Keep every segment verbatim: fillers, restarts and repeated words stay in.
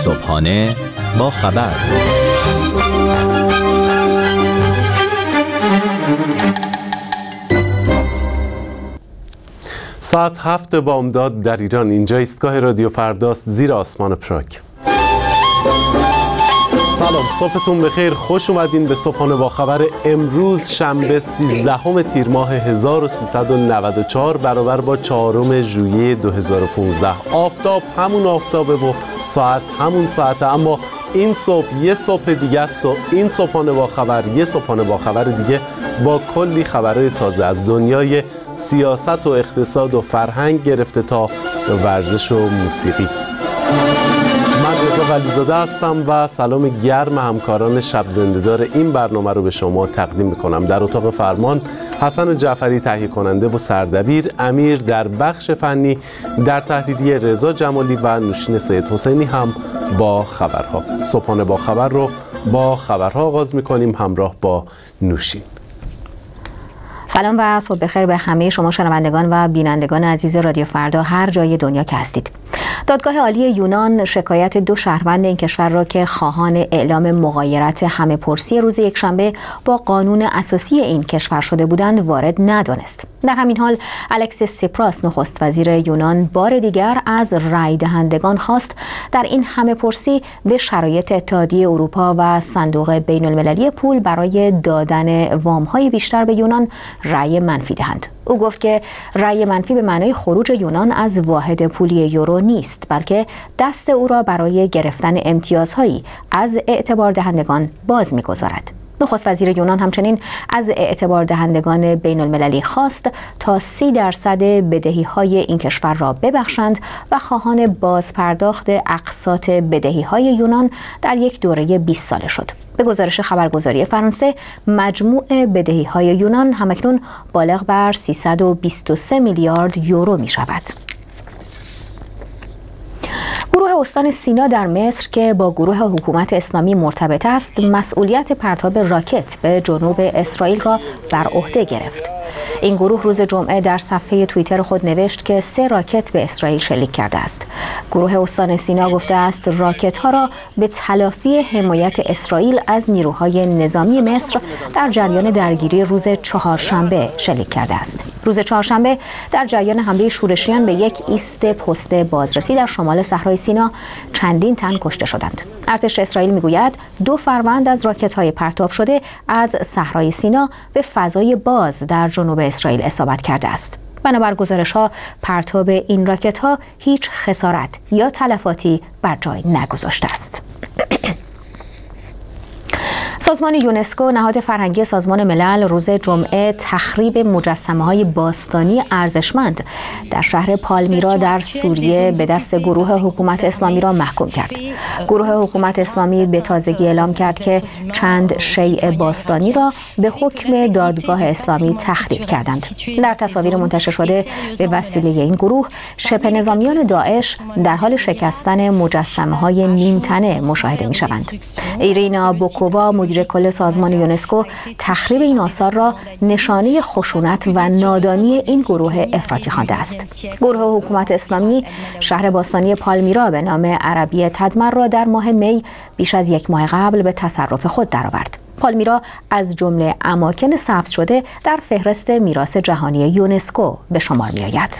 صبحانه با خبر. ساعت هفت بامداد در ایران. اینجا ایستگاه رادیو فرداست زیر آسمان پراگ. سلام، صبحتون بخیر. خوش اومدین به صبحانه با خبر امروز شنبه سیزدهم تیر ماه هزار و سیصد و نود و چهار برابر با چهارم ژوئیه دو هزار و پانزده. آفتاب همون آفتابه و ساعت همون ساعته، اما این صبح یه صبح دیگه است و این صبحانه با خبر یه صبحانه با خبر دیگه با کلی خبرهای تازه از دنیای سیاست و اقتصاد و فرهنگ گرفته تا ورزش و موسیقی. من رضا ولیزاده هستم و سلام گرم همکاران شب زنده‌دار این برنامه رو به شما تقدیم میکنم. در اتاق فرمان حسن جعفری تهیه کننده و سردبیر، امیر در بخش فنی، در تحریریه رضا جمالی و نوشین سید حسینی هم با خبرها. صبحانه با خبر رو با خبرها آغاز میکنیم همراه با نوشین. سلام و صبح بخیر به همه شما شنوندگان و بینندگان عزیز رادیو فردا هر جای دنیا که هستید. دادگاه عالی یونان شکایت دو شهروند این کشور را که خواهان اعلام مغایرت همه پرسی روز یکشنبه با قانون اساسی این کشور شده بودند وارد ندانست. در همین حال الکسیس سیپراس نخست وزیر یونان بار دیگر از رای دهندگان خواست در این همه پرسی به شرایط اتحادیه اروپا و صندوق بین المللی پول برای دادن وام‌های بیشتر به یونان رای منفی دهند. او گفت که رای منفی به معنای خروج یونان از واحد پولی یورو نیست، بلکه دست او را برای گرفتن امتیازهایی از اعتبار دهندگان باز می‌گذارد. نخست وزیر یونان همچنین از اعتبار دهندگان بین المللی خواست تا سی درصد بدهی های این کشور را ببخشند و خواهان بازپرداخت اقساط بدهی های یونان در یک دوره بیست ساله شد. به گزارش خبرگزاری فرانسه مجموع بدهی های یونان همکنون بالغ بر سیصد و بیست و سه میلیارد یورو می شود. گروه استان سینا در مصر که با گروه حکومت اسلامی مرتبط است، مسئولیت پرتاب راکت به جنوب اسرائیل را بر عهده گرفت. این گروه روز جمعه در صفحه توییتر خود نوشت که سه راکت به اسرائیل شلیک کرده است. گروه استان سینا گفته است راکت ها را به تلافی حمایت اسرائیل از نیروهای نظامی مصر در جریان درگیری روز چهارشنبه شلیک کرده است. روز چهارشنبه در جریان حمله شورشیان به یک ایست پست بازرسی در شمال صحرای سینا چندین تن کشته شدند. ارتش اسرائیل میگوید دو فروند از راکت های پرتاب شده از صحرای سینا به فضای باز در جنوب اسرائیل اصابت کرده است. بنابر گزارش‌ها پرتاب این راکت‌ها هیچ خسارت یا تلفاتی بر جای نگذاشته است. سازمان یونسکو نهاد فرهنگی سازمان ملل روز جمعه تخریب مجسمه‌های باستانی ارزشمند در شهر پالمیرا در سوریه به دست گروه حکومت اسلامی را محکوم کرد. گروه حکومت اسلامی به تازگی اعلام کرد که چند شیء باستانی را به حکم دادگاه اسلامی تخریب کردند. در تصاویر منتشر شده به وسیله این گروه، شبه نظامیان داعش در حال شکستن مجسمه‌های نیمتنه مشاهده می‌شوند. ایرینا بوکووا مدیر کل سازمان یونسکو تخریب این آثار را نشانه خشونت و نادانی این گروه افراطی خوانده است. گروه حکومت اسلامی شهر باستانی پالمیرا به نام عربی تدمر را در ماه می بیش از یک ماه قبل به تصرف خود درآورد. پالمیرا از جمله اماکن ثبت شده در فهرست میراث جهانی یونسکو به شمار می‌آید.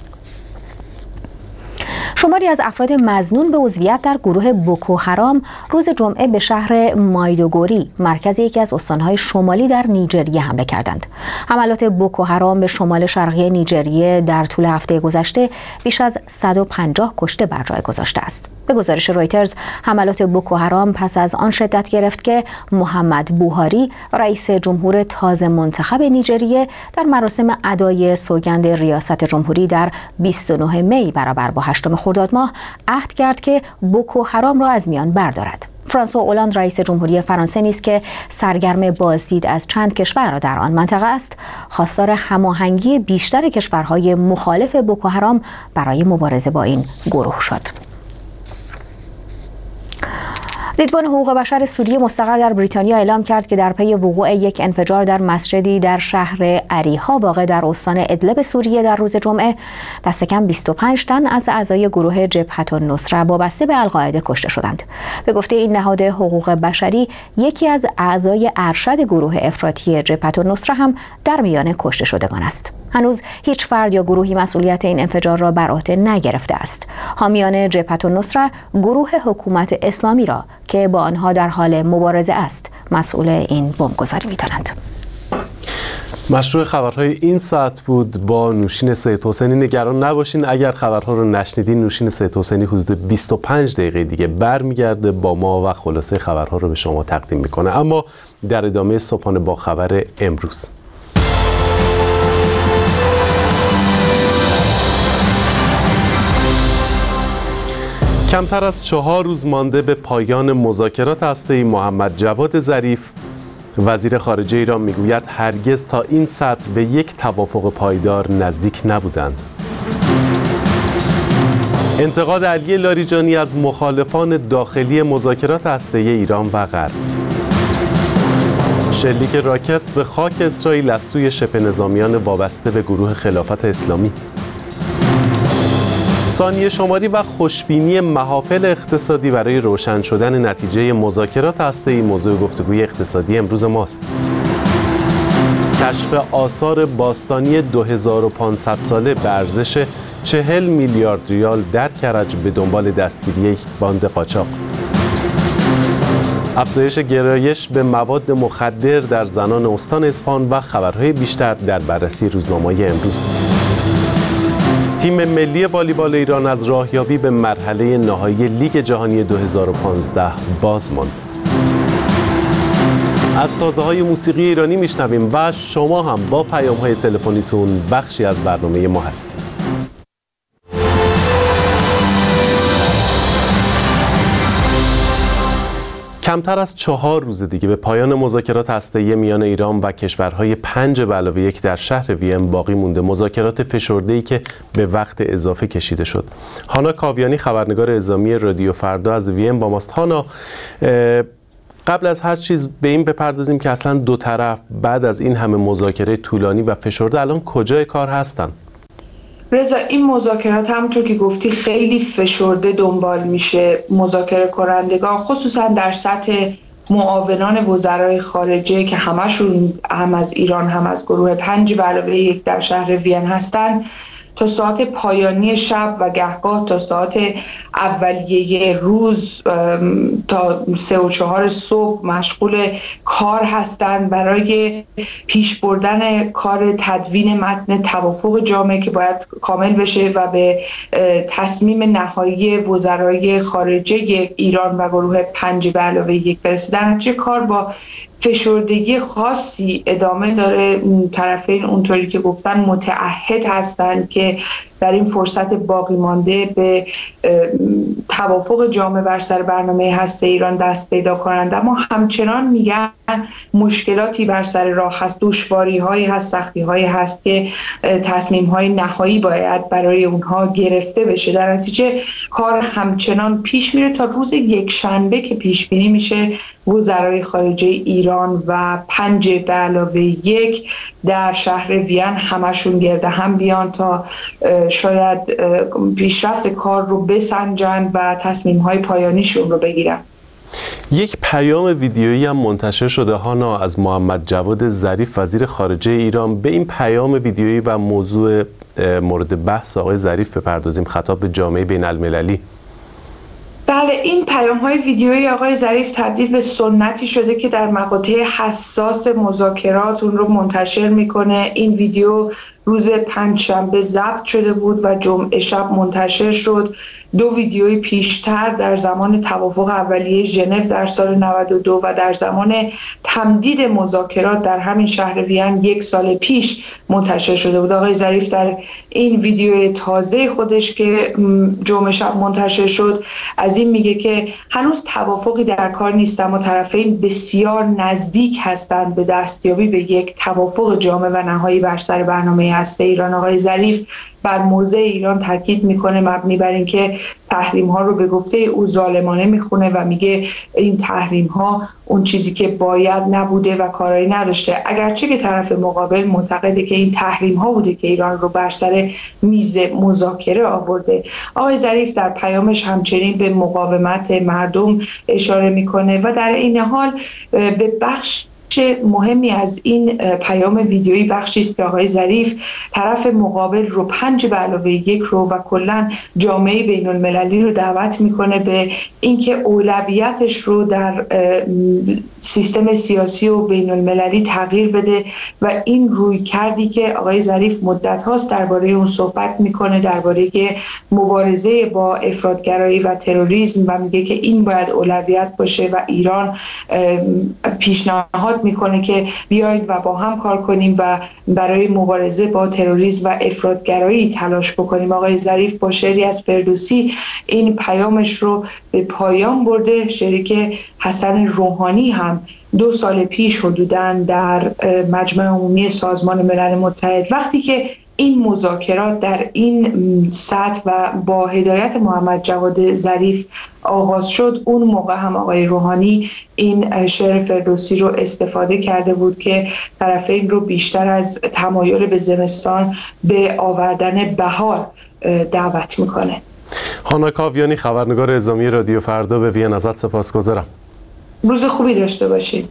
شماری از افراد مظنون به عضویت در گروه بوکو حرام روز جمعه به شهر مایدوگوری، مرکز یکی از استانهای شمالی در نیجریه حمله کردند. حملات بوکو حرام به شمال شرقی نیجریه در طول هفته گذشته بیش از صد و پنجاه کشته بر جای گذاشته است. به گزارش رویترز، حملات بوکو حرام پس از آن شدت گرفت که محمد بوهاری، رئیس جمهور تازه منتخب نیجریه، در مراسم ادای سوگند ریاست جمهوری در بیست و نه می برابر با هشتم خرداد ماه عهد کرد که بوکو حرام را از میان بردارد. فرانسوا اولاند رئیس جمهوری فرانسه نیز که سرگرم بازدید از چند کشور در آن منطقه است، خواستار هماهنگی بیشتر کشورهای مخالف بوکو حرام برای مبارزه با این گروه شد. دیدبان حقوق بشر سوریه مستقر در بریتانیا اعلام کرد که در پی وقوع یک انفجار در مسجدی در شهر اریحا واقع در استان ادلب سوریه در روز جمعه دست کم بیست و پنج تن از اعضای گروه جبهة النصره وابسته به القاعده کشته شدند. به گفته این نهاد حقوق بشری، یکی از اعضای ارشد گروه افراطی جبهة النصره هم در میان کشته شدگان است. هنوز هیچ فرد یا گروهی مسئولیت این انفجار را بر عهده نگرفته است. حامیان جبهة النصره گروه حکومت اسلامی را که با آنها در حال مبارزه است مسئول این بمبگذاری می‌دانند. مشروع خبرهای این ساعت بود با نوشین سید حسینی. نگران نباشین، اگر خبرها رو نشنیدین نوشین سید حسینی حدود بیست و پنج دقیقه دیگه برمیگرده با ما و خلاصه خبرها رو به شما تقدیم میکنه. اما در ادامه صبحانه با خبر امروز، کمتر از چهار روز مانده به پایان مذاکرات هسته‌ای، محمد جواد ظریف وزیر خارجه ایران میگوید هرگز تا این سطح به یک توافق پایدار نزدیک نبودند. انتقاد علی لاریجانی از مخالفان داخلی مذاکرات هسته‌ای ایران و غرب. شلیک راکت به خاک اسرائیل از سوی شبه نظامیان وابسته به گروه خلافت اسلامی. ثانیه شماری و خوشبینی محافل اقتصادی برای روشن شدن نتیجه مذاکرات هسته‌ای موضوع گفتگوی اقتصادی امروز ماست. کشف آثار باستانی دو هزار و پانصد ساله به ارزش چهل میلیارد ریال در کرج به دنبال دستگیری یک باند قاچاق. افزایش گرایش به مواد مخدر در زنان استان اصفهان و خبرهای بیشتر در بررسی روزنامه‌های امروز. تیم ملی والیبال ایران از راهیابی به مرحله نهایی لیگ جهانی دو هزار و پانزده باز ماند. از تازه‌های موسیقی ایرانی میشنویم و شما هم با پیام‌های تلفنیتون بخشی از برنامه ما هستید. کمتر از چهار روز دیگه به پایان مذاکرات هسته‌ای میان ایران و کشورهای پنج به علاوه یک در شهر وین باقی مونده. مذاکرات فشرده‌ای که به وقت اضافه کشیده شد. هانا کاویانی خبرنگار اعزامی رادیو فردا از وین با ماست. هانا، قبل از هر چیز به این بپردازیم که اصلا دو طرف بعد از این همه مذاکره طولانی و فشرده الان کجای کار هستن؟ رضا، این مذاکرات همونطور که گفتی خیلی فشرده دنبال میشه. مذاکره کنندگان خصوصا در سطح معاونان وزرای خارجه که همشون هم از ایران هم از گروه پنج به علاوه یک در شهر وین هستن، تا ساعت پایانی شب و گهگاه تا ساعت اولیه روز تا سه و چهار صبح مشغول کار هستند برای پیش بردن کار تدوین متن توافق جامع که باید کامل بشه و به تصمیم نهایی وزرای خارجه ایران و گروه پنج به علاوه یک برسه. در نتیجه کار با فشردگی خاصی ادامه داره. طرفین اونطوری که گفتن متعهد هستند که در این فرصت باقی مانده به توافق جامع بر سر برنامه هسته ایران دست پیدا کنند، اما همچنان میگن مشکلاتی بر سر راه هست، دشواری هایی هست، سختی هایی هست که تصمیم های نهایی باید برای اونها گرفته بشه. در نتیجه کار همچنان پیش میره تا روز یک شنبه که پیش بینی میشه وزرای خارجه ایران و پنج به علاوه یک در شهر وین همشون گرده هم بیان تا شاید پیشرفت کار رو بسنجن و تصمیم های پایانیشون رو بگیرن. یک پیام ویدیویی هم منتشر شده هانا از محمد جواد ظریف وزیر خارجه ایران. به این پیام ویدیویی و موضوع مورد بحث آقای ظریف بپردازیم، خطاب به جامعه بین المللی. بله، این پیام های ویدیویی آقای ظریف تبدیل به سنتی شده که در مقاطع حساس مذاکرات اون رو منتشر میکنه. این ویدیو روز پنجشنبه ضبط شده بود و جمعه شب منتشر شد. دو ویدیوی پیشتر در زمان توافق اولیه ژنو در سال نود و دو و در زمان تمدید مذاکرات در همین شهر وین یک سال پیش منتشر شده بود. آقای ظریف در این ویدیو تازه خودش که جمعه شب منتشر شد از این میگه که هنوز توافقی در کار نیست، اما طرفین بسیار نزدیک هستند به دستیابی به یک توافق جامع و نهایی بر سر برنامه هسته ایران. آقای ظریف بر موضع ایران تاکید میکنه مبنی بر اینکه تحریم ها رو به گفته او ظالمانه میخونه و میگه این تحریم ها اون چیزی که باید نبوده و کارایی نداشته، اگرچه که طرف مقابل معتقده که این تحریم ها بوده که ایران رو بر سر میز مذاکره آورده. آقای ظریف در پیامش همچنین به مقاومت مردم اشاره میکنه و در این حال به بخش مهمی از این پیام ویدیویی بخشی است که آقای ظریف طرف مقابل رو پنج به علاوه یک رو و کلا جامعه بین المللی رو دعوت میکنه به اینکه اولویتش رو در سیستم سیاسی و بین المللی تغییر بده و این روی کردی که آقای ظریف مدت هاست درباره اون صحبت میکنه، درباره که مبارزه با افراطگرایی و تروریسم و میگه که این باید اولویت باشه و ایران پیشنهاد میکنه که بیایید و با هم کار کنیم و برای مبارزه با تروریسم و افراطگرایی تلاش بکنیم. آقای ظریف با شعری از فردوسی این پیامش رو به پایان برده، شعری که حسن روحانی هم دو سال پیش حدوداً در مجمع عمومی سازمان ملل متحد وقتی که این مذاکرات در این سطح و با هدایت محمد جواد ظریف آغاز شد، اون موقع هم آقای روحانی این شعر فردوسی رو استفاده کرده بود که طرفین رو بیشتر از تمایل به زمستان به آوردن بهار دعوت میکنه. هانا کاویانی، خبرنگار اعزامی رادیو فردا، به وین ازت سپاسگزارم. روز خوبی داشته باشید.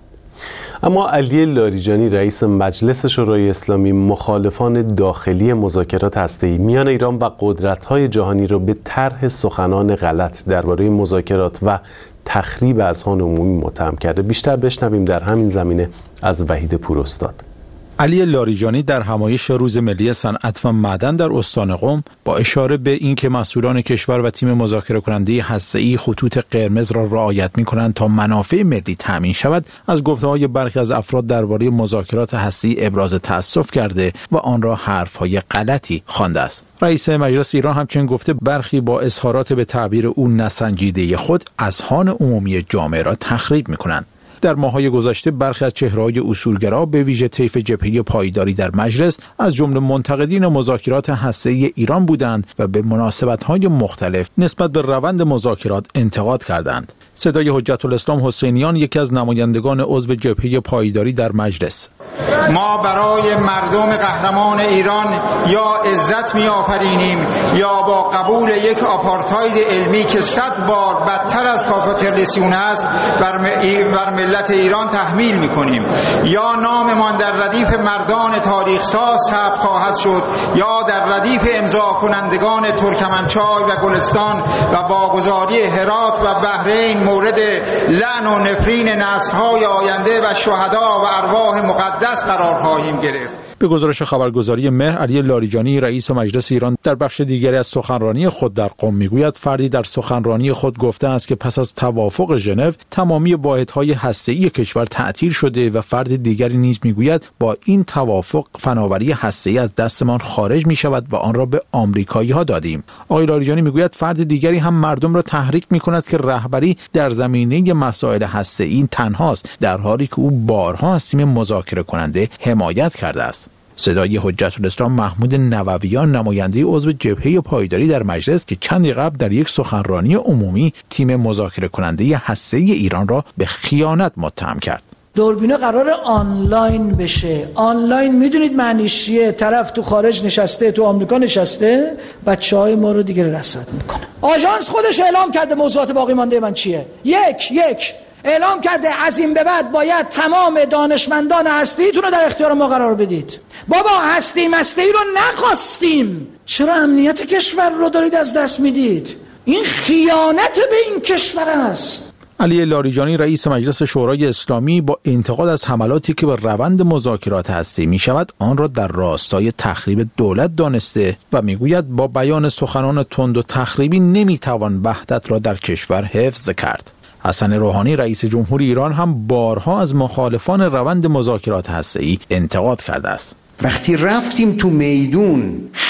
اما علی لاریجانی، رئیس مجلس شورای اسلامی، مخالفان داخلی مذاکرات هسته‌ای میان ایران و قدرت‌های جهانی را به طرح سخنان غلط درباره مذاکرات و تخریب اذهان عمومی متهم کرده. بیشتر بشنویم در همین زمینه از وحید پوراستاد. علی لاریجانی در همایش روز ملی صنعت و معدن در استان قم با اشاره به اینکه مسئولان کشور و تیم مذاکره کننده هسته‌ای خطوط قرمز را رعایت می‌کنند تا منافع ملی تامین شود، از گفته‌های برخی از افراد درباره مذاکرات هسته‌ای ابراز تأسف کرده و آن را حرف‌های غلطی خوانده است. رئیس مجلس ایران همچنین گفته برخی با اظهارات به تعبیر او نسنجیده خود اذهان عمومی جامعه را تخریب می‌کنند. در ماه‌های گذشته برخی از چهره‌های اصولگرا به ویژه طیف جبهه پایداری در مجلس از جمله منتقدین مذاکرات هسته‌ای ایران بودند و به مناسبت‌های مختلف نسبت به روند مذاکرات انتقاد کردند. صدای حجت الاسلام حسینیان، یکی از نمایندگان عضو جبهه پایداری در مجلس: ما برای مردم قهرمان ایران یا عزت می آفرینیم یا با قبول یک آپارتاید علمی که صد بار بدتر از کاپیتالیسم است بر, م... بر ملت ایران تحمیل می کنیم. یا ناممان در ردیف مردان تاریخ ساز ثبت خواهد شد یا در ردیف امضا کنندگان ترکمنچای و گلستان و واگذاری هرات و بحرین مورد لعن و نفرین نسل‌های آینده و شهدا و ارواح مقدس قرار خواهیم گرفت. به گزارش خبرگزاری مهر، علی لاریجانی رئیس مجلس ایران در بخش دیگری از سخنرانی خود در قم میگوید فردی در سخنرانی خود گفته است که پس از توافق ژنو تمامی واحدهای هسته‌ای کشور تعطیل شده و فرد دیگری نیز میگوید با این توافق فناوری هسته‌ای از دستمان خارج می شود و آن را به آمریکایی‌ها دادیم. آقای لاریجانی میگوید فرد دیگری هم مردم را تحریک می‌کند که رهبری در زمینه مسائل هسته‌ای تنهاست، در حالی که او بارها از تیم مذاکره کننده حمایت کرده است. صدای حجت الاسلام محمود نوویان، نماینده عضو جبهه پایداری در مجلس که چندی قبل در یک سخنرانی عمومی تیم مذاکره کننده هسته‌ای ایران را به خیانت متهم کرد. دوربینه قرار آنلاین بشه. آنلاین میدونید معنیش چیه؟ طرف تو خارج نشسته، تو آمریکا نشسته، بچهای ما رو دیگه رصد میکنه. آژانس خودش اعلام کرده موضوعات باقی مانده من چیه. یک یک اعلام کرده از این به بعد باید تمام دانشمندان هستیتون رو در اختیار ما قرار بدید. بابا هستی مستی رو نخواستیم، چرا امنیت کشور رو دارید از دست میدید؟ این خیانت به این کشور است. علی لاریجانی رئیس مجلس شورای اسلامی با انتقاد از حملاتی که به روند مذاکرات هسته‌ای می شود آن را در راستای تخریب دولت دانسته و میگوید با بیان سخنان تند و تخریبی نمیتوان وحدت را در کشور حفظ کرد. حسن روحانی رئیس جمهور ایران هم بارها از مخالفان روند مذاکرات هسته‌ای انتقاد کرده است. وقتی رفتیم تو میدون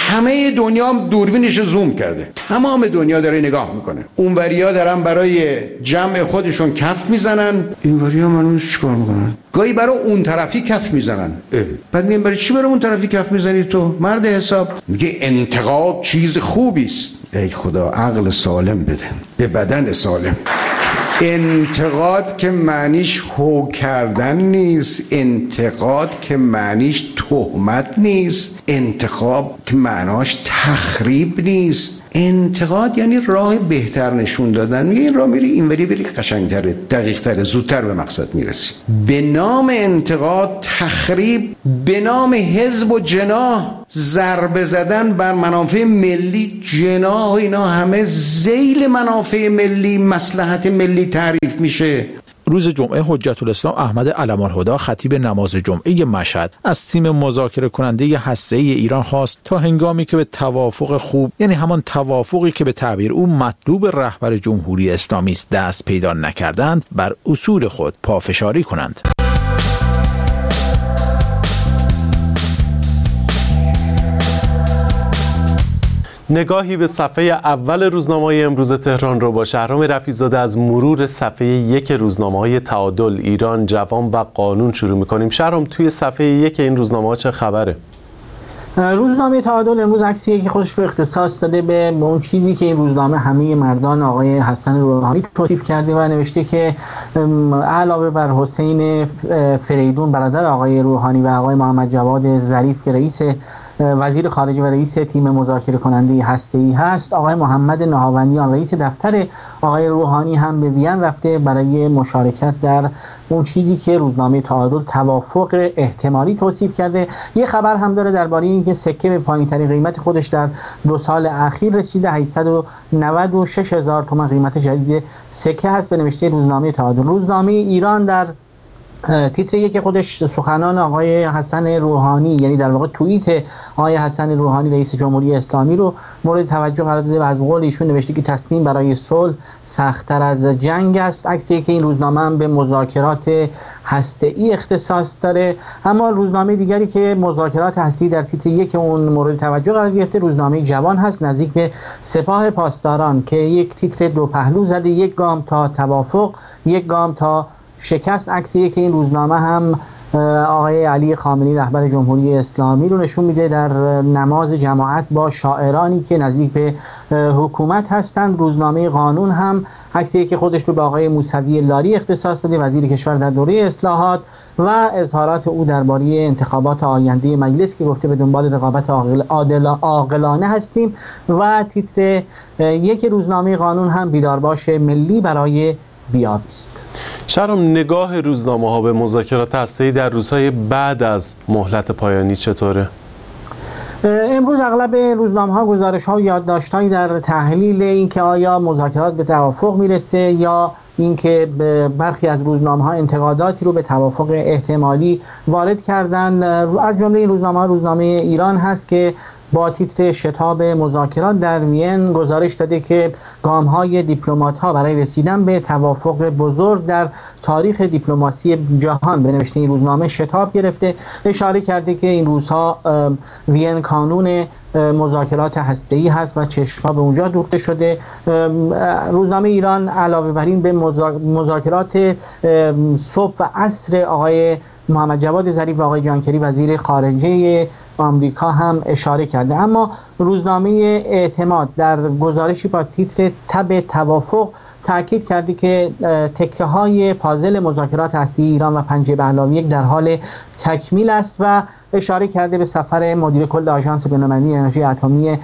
همه دنیا هم دوربینش زوم کرده، تمام دنیا داره نگاه میکنه. اونوریا دارن برای جمع خودشون کف میزنن، اینوریا منو چیکار میکنن؟ گاهی برای اون طرفی کف میزنن. بعد میگن برای چی برای اون طرفی کف میزنی تو مرد حساب؟ میگه انتقاد چیز خوبی است. ای خدا عقل سالم بده به بدن سالم. انتقاد که معنیش هو کردن نیست، انتقاد که معنیش تهمت نیست، انتقاد که معناش تخریب نیست. انتقاد یعنی راه بهتر نشون دادن. میگه این راه میری اینوری بری قشنگتره، دقیقتره، زودتر به مقصد میرسی. به نام انتقاد تخریب، به نام حزب و جناح ضربه زدن بر منافع ملی، جناح و اینا همه ذیل منافع ملی، مصلحت ملی تعریف میشه. روز جمعه حجت الاسلام احمد علم‌الهدی خطیب نماز جمعه مشهد از تیم مذاکره کننده هسته‌ای ایران خواست تا هنگامی که به توافق خوب، یعنی همان توافقی که به تعبیر او مطلوب رهبر جمهوری اسلامی است، دست پیدا نکردند، بر اصول خود پافشاری کنند. نگاهی به صفحه اول روزنامه‌های امروز تهران رو با شهرام رفیع‌زاده از مرور صفحه یک روزنامه‌های تعادل، ایران، جوان و قانون شروع می‌کنیم. شهرام، توی صفحه یک این روزنامه‌ها چه خبره؟ روزنامه تعادل امروز عکسیه که خودش رو اختصاص داده به اون چیزی که این روزنامه همه مردان آقای حسن روحانی توصیف کرده و نوشته که علاوه بر حسین فریدون برادر آقای روحانی و آقای محمد جواد ظریف که رئیس وزیر خارجه و رئیس تیم مذاکره کننده هسته‌ای هست، آقای محمد نهاوندیان رئیس دفتر آقای روحانی هم به وین رفته برای مشارکت در اون چیزی که روزنامه تعادل توافق احتمالی توصیف کرده. یه خبر هم داره درباره اینکه سکه به پایین‌ترین قیمت خودش در دو سال اخیر رسیده، هشتصد و نود و شش هزار تومان قیمت جدید سکه هست به نوشته روزنامه تعادل. روزنامه ایران در تیتر یک خودش سخنان آقای حسن روحانی، یعنی در واقع توییت آقای حسن روحانی رئیس جمهوری اسلامی رو مورد توجه قرار داده و از قول ایشون نوشته که تصمیم برای صلح سخت‌تر از جنگ است. عکسی که این روزنامه هم به مذاکرات هسته‌ای اختصاص داره. اما روزنامه دیگری که مذاکرات هسته‌ای در تیتر یک اون مورد توجه قرار گرفته روزنامه جوان هست، نزدیک به سپاه پاسداران که یک تیتر دو پهلو زده، یک گام تا توافق، یک گام تا شکست. عکسیه که این روزنامه هم آقای علی خامنه‌ای رهبر جمهوری اسلامی رو نشون میده در نماز جماعت با شاعرانی که نزدیک به حکومت هستند. روزنامه قانون هم عکسیه که خودش رو به آقای موسوی لاری اختصاص داده، وزیر کشور در دوره اصلاحات، و اظهارات او درباره انتخابات آینده مجلس که گفته به دنبال رقابت عاقلانه هستیم. و تیتر یک روزنامه قانون هم بیدارباش ملی برای بیابی است. شهرام، نگاه روزنامه ها به مذاکرات هسته‌ای در روزهای بعد از مهلت پایانی چطوره؟ امروز اغلب روزنامه ها گزارش ها و یادداشت‌هایی در تحلیل اینکه آیا مذاکرات به توافق میرسه یا اینکه برخی از روزنامه‌ها انتقاداتی رو به توافق احتمالی وارد کردن. از جمله این روزنامه ها روزنامه ایران هست که با تیتر شتاب مذاکرات در وین گزارش داده که گام‌های دیپلمات‌ها برای رسیدن به توافق بزرگ در تاریخ دیپلماسی جهان به نوشته این روزنامه شتاب گرفته. اشاره کرده که این روزها وین کانون مذاکرات هسته‌ای هست و چشم‌ها به اونجا دوخته شده. روزنامه ایران علاوه بر این به مذاکرات صبح و عصر آقای محمد جواد ظریف و آقای جان کری وزیر خارجه آمریکا هم اشاره کرده. اما روزنامه اعتماد در گزارشی با تیتر تب توافق تاکید کرده که تکه های پازل مذاکرات هسته‌ای ایران و پنجه بهلاوی یک در حال تکمیل است و اشاره کرده به سفر مدیر کل آژانس بین‌المللی انرژی اتمی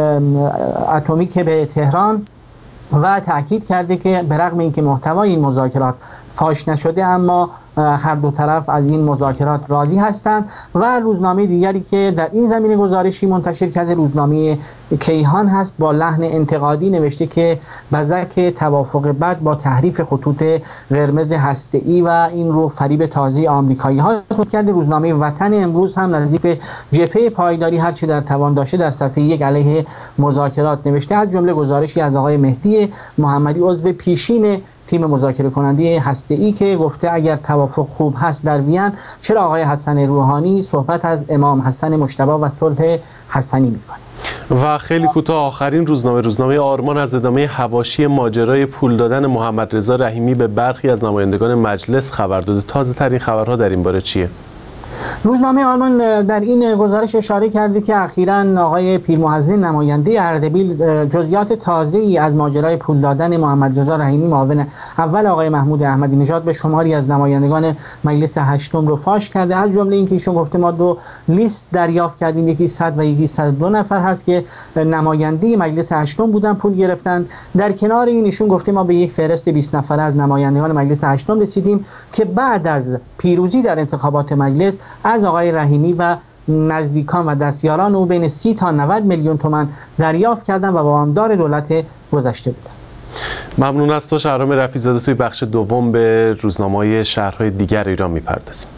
اتمیک به تهران و تاکید کرده که به رغم اینکه محتوای این مذاکرات فاش نشده اما هر دو طرف از این مذاکرات راضی هستند. و روزنامه دیگری که در این زمینه گزارشی منتشر کرده روزنامه کیهان هست، با لحن انتقادی نوشته که بزک توافق بعد با تحریف خطوط قرمز هسته‌ای و این رو فریب تازه آمریکایی ها کرده. روزنامه وطن امروز هم نزدیک به جبهه پایداری هرچی در توان داشته در صفحه یک علیه مذاکرات نوشته، از جمله گزارشی از آقای مهدی محمدی عضو پیشین تیم مذاکره کننده هسته‌ای که گفته اگر توافق خوب هست در وین، چرا آقای حسن روحانی صحبت از امام حسن مجتبی و صلح حسنی میکنه؟ و خیلی کوتاه آخرین روزنامه روزنامه آرمان از ادامه حواشی ماجرای پول دادن محمد رضا رحیمی به برخی از نمایندگان مجلس خبر داده. تازه ترین خبرها در این باره چیه؟ روزنامه آرمان در این گزارش اشاره کرده که اخیراً آقای پیرمحضر نماینده اردبیل جزئیات تازه‌ای از ماجرای پول دادن محمد رضا رحیمی معاون اول آقای محمود احمدی نژاد به شماری از نمایندگان مجلس هشتم رو فاش کرده. از جمله اینکه ایشون گفته ما دو لیست دریافت کردیم، یکی صد و یکی صد و دو نفر هست که نماینده مجلس هشتم بودن پول گرفتن. در کنار این ایشون گفته ما به یک فهرست بیست نفره از نمایندگان مجلس هشتم رسیدیم که بعد از پیروزی در انتخابات مجلس از آقای رحیمی و نزدیکان و دستیاران او بین سی تا نود میلیون تومان دریافت کردن و وامدار دولت گذشته بودند. ممنون از تو شهرام رفیع‌زاده. توی بخش دوم به روزنامه‌های شهرهای دیگر ایران می‌پردازیم.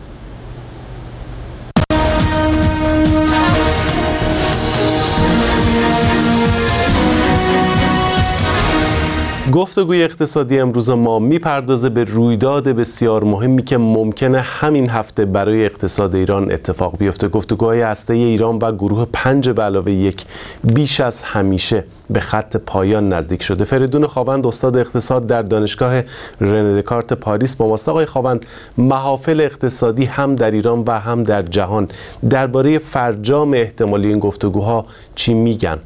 گفتگوی اقتصادی امروز ما میپردازه به رویداد بسیار مهمی که ممکنه همین هفته برای اقتصاد ایران اتفاق بیفته. گفتگوهای هسته ایران و گروه پنج به علاوه یک بیش از همیشه به خط پایان نزدیک شده. فریدون خاوند استاد اقتصاد در دانشگاه رنه دکارت پاریس با ماست. آقای خاوند، محافل اقتصادی هم در ایران و هم در جهان درباره فرجام احتمالی این گفتگوها چی میگن؟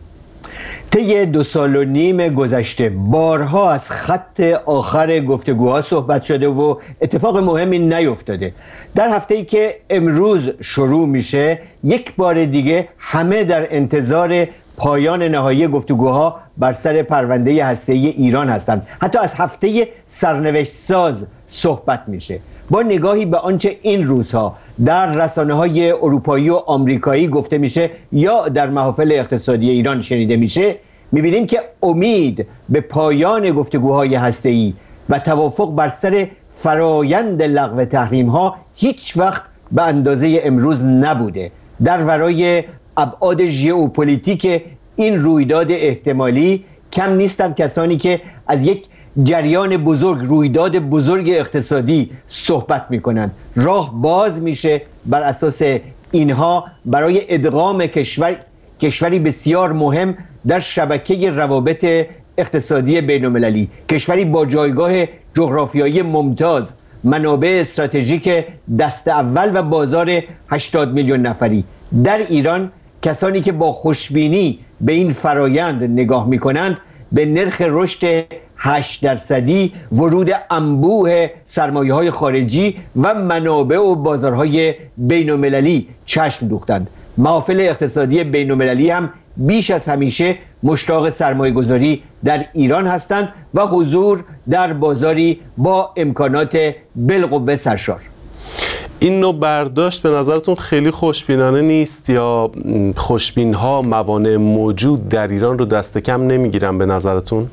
طی دو سال و نیم گذشته بارها از خط آخر گفتگوها صحبت شده و اتفاق مهمی نیفتاده. در هفته‌ای که امروز شروع میشه یک بار دیگه همه در انتظار پایان نهایی گفتگوها بر سر پرونده هسته‌ای ایران هستند. حتی از هفته سرنوشت ساز صحبت میشه. با نگاهی به آنچه این روزها در رسانه‌های اروپایی و آمریکایی گفته میشه یا در محافل اقتصادی ایران شنیده میشه، میبینیم که امید به پایان گفتگوهای هسته‌ای و توافق بر سر فرایند لغو تحریم‌ها هیچ وقت به اندازه امروز نبوده. در ورای ابعاد ژئوپلیتیک این رویداد احتمالی کم نیستند کسانی که از یک جریان بزرگ، رویداد بزرگ اقتصادی صحبت میکنند. راه باز میشه بر اساس اینها برای ادغام کشور کشوری بسیار مهم در شبکه روابط اقتصادی بین المللی، کشوری با جایگاه جغرافیایی ممتاز، منابع استراتژیک دست اول و بازار هشتاد میلیون نفری. در ایران کسانی که با خوشبینی به این فرایند نگاه میکنند به نرخ رشد هشت درصدی، ورود انبوه سرمایه‌های خارجی و منابع و بازارهای بین‌المللی چشم دوختند. محافل اقتصادی بین‌المللی هم بیش از همیشه مشتاق سرمایه‌گذاری در ایران هستند و حضور در بازاری با امکانات بالقوه سرشار. این نوع برداشت به نظرتون خیلی خوشبینانه نیست یا خوشبین‌ها موانع موجود در ایران رو دست کم نمیگیرن به نظرتون؟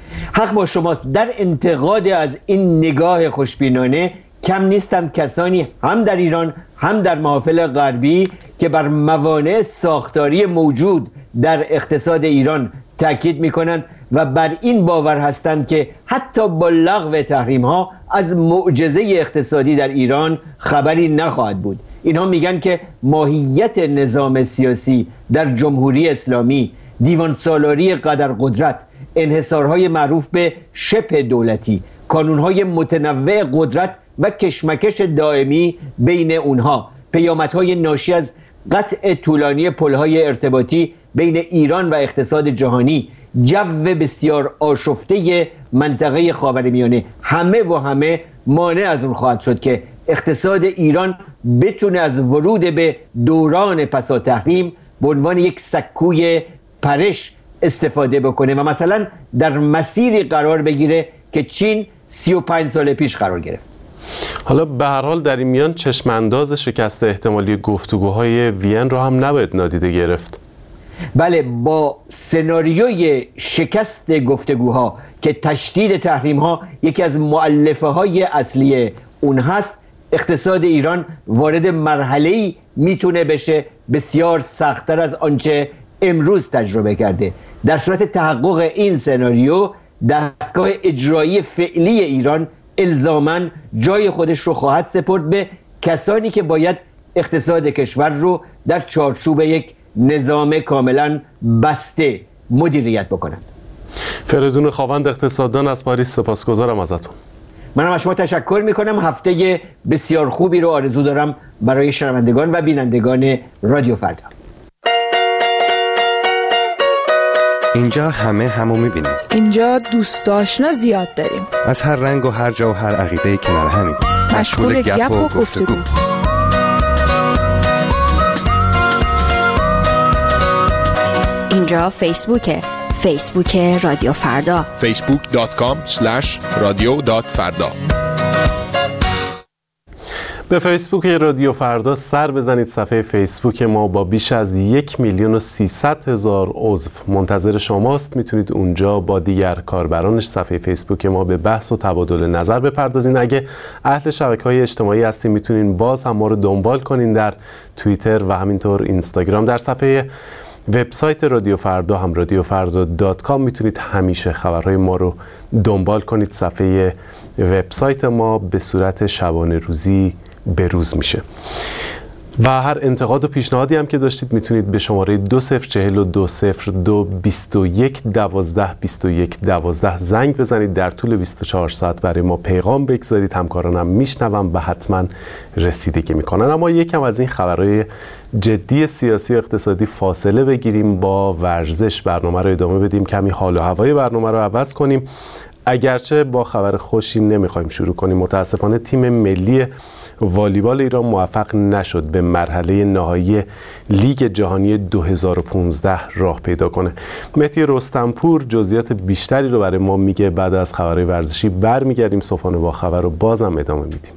حق با شماست. در انتقاد از این نگاه خوشبینانه کم نیستند کسانی هم در ایران هم در محافل غربی که بر موانع ساختاری موجود در اقتصاد ایران تاکید می‌کنند و بر این باور هستند که حتی با لغو تحریم‌ها از معجزه اقتصادی در ایران خبری نخواهد بود. اینها میگن که ماهیت نظام سیاسی در جمهوری اسلامی، دیوان سالاری قدر قدرت، انحصارهای معروف به شبه دولتی، کانونهای متنوع قدرت و کشمکش دائمی بین اونها، پیامدهای ناشی از قطع طولانی پلهای ارتباطی بین ایران و اقتصاد جهانی، جو بسیار آشفته منطقه خاورمیانه، همه و همه مانع از اون خواهد شد که اقتصاد ایران بتونه از ورود به دوران پسا تحریم به عنوان یک سکوی پرش استفاده بکنه و مثلا در مسیری قرار بگیره که چین سی و پنج سال پیش قرار گرفت. حالا به هر حال در این میان چشم انداز شکست احتمالی گفتگوهای وین رو هم نباید نادیده گرفت. بله، با سناریوی شکست گفتگوها که تشدید تحریم‌ها یکی از مؤلفه های اصلی اون هست، اقتصاد ایران وارد مرحله‌ای میتونه بشه بسیار سخت‌تر از آنچه امروز تجربه کرده. در صورت تحقق این سناریو دستگاه اجرایی فعلی ایران الزاماً جای خودش رو خواهد سپرد به کسانی که باید اقتصاد کشور رو در چارچوب یک نظام کاملا بسته مدیریت بکنند. فریدون خاوند اقتصاددان از پاریس، سپاسگزارم ازتون. منم از شما تشکر میکنم. هفته بسیار خوبی رو آرزو دارم برای شنوندگان و بینندگان رادیو فردا. اینجا همه همو میبینیم. اینجا دوست آشنا زیاد داریم. از هر رنگ و هر جا و هر عقیده کنار همیم. مشغول گپ و گفتگو. اینجا فیسبوکه. فیسبوک رادیو فردا. فیسبوک دات کام اسلش رادیو دات فردا. به فیسبوک رادیو فردا سر بزنید. صفحه فیسبوک ما با بیش از یک میلیون و سیصد هزار عضو منتظر شماست. میتونید اونجا با دیگر کاربرانش صفحه فیسبوک ما به بحث و تبادل نظر بپردازین. اگه اهل شبکه‌های اجتماعی هستین میتونین باز هم ما رو دنبال کنین در توییتر و همینطور اینستاگرام. در صفحه وبسایت رادیو فردا هم رادیو فردا دات کام میتونید همیشه خبرهای ما رو دنبال کنید. صفحه وبسایت ما به صورت شبانه روزی به روز میشه و هر انتقاد و پیشنهادی هم که داشتید میتونید به شماره دو صفر چهل و دو صفر دو بیست و یک دوازده بیست و یک دوازده زنگ بزنید. در طول بیست و چهار ساعت برای ما پیغام بگذارید. همکارانم میشنوم و حتما رسیدگی میکنن. اما یکم از این خبرهای جدی سیاسی و اقتصادی فاصله بگیریم، با ورزش برنامه رو ادامه بدیم، کمی حال و هوای برنامه رو عوض کنیم. اگرچه با خبر خوشی نمیخوایم شروع کنیم. متاسفانه تیم ملی والیبال ایران موفق نشد به مرحله نهایی لیگ جهانی دو هزار و پانزده راه پیدا کنه. مهدی رستمپور جزئیات بیشتری رو برای ما میگه. بعد از خبرهای ورزشی برمیگردیم. صبحانه با خبر رو بازم ادامه میدیم.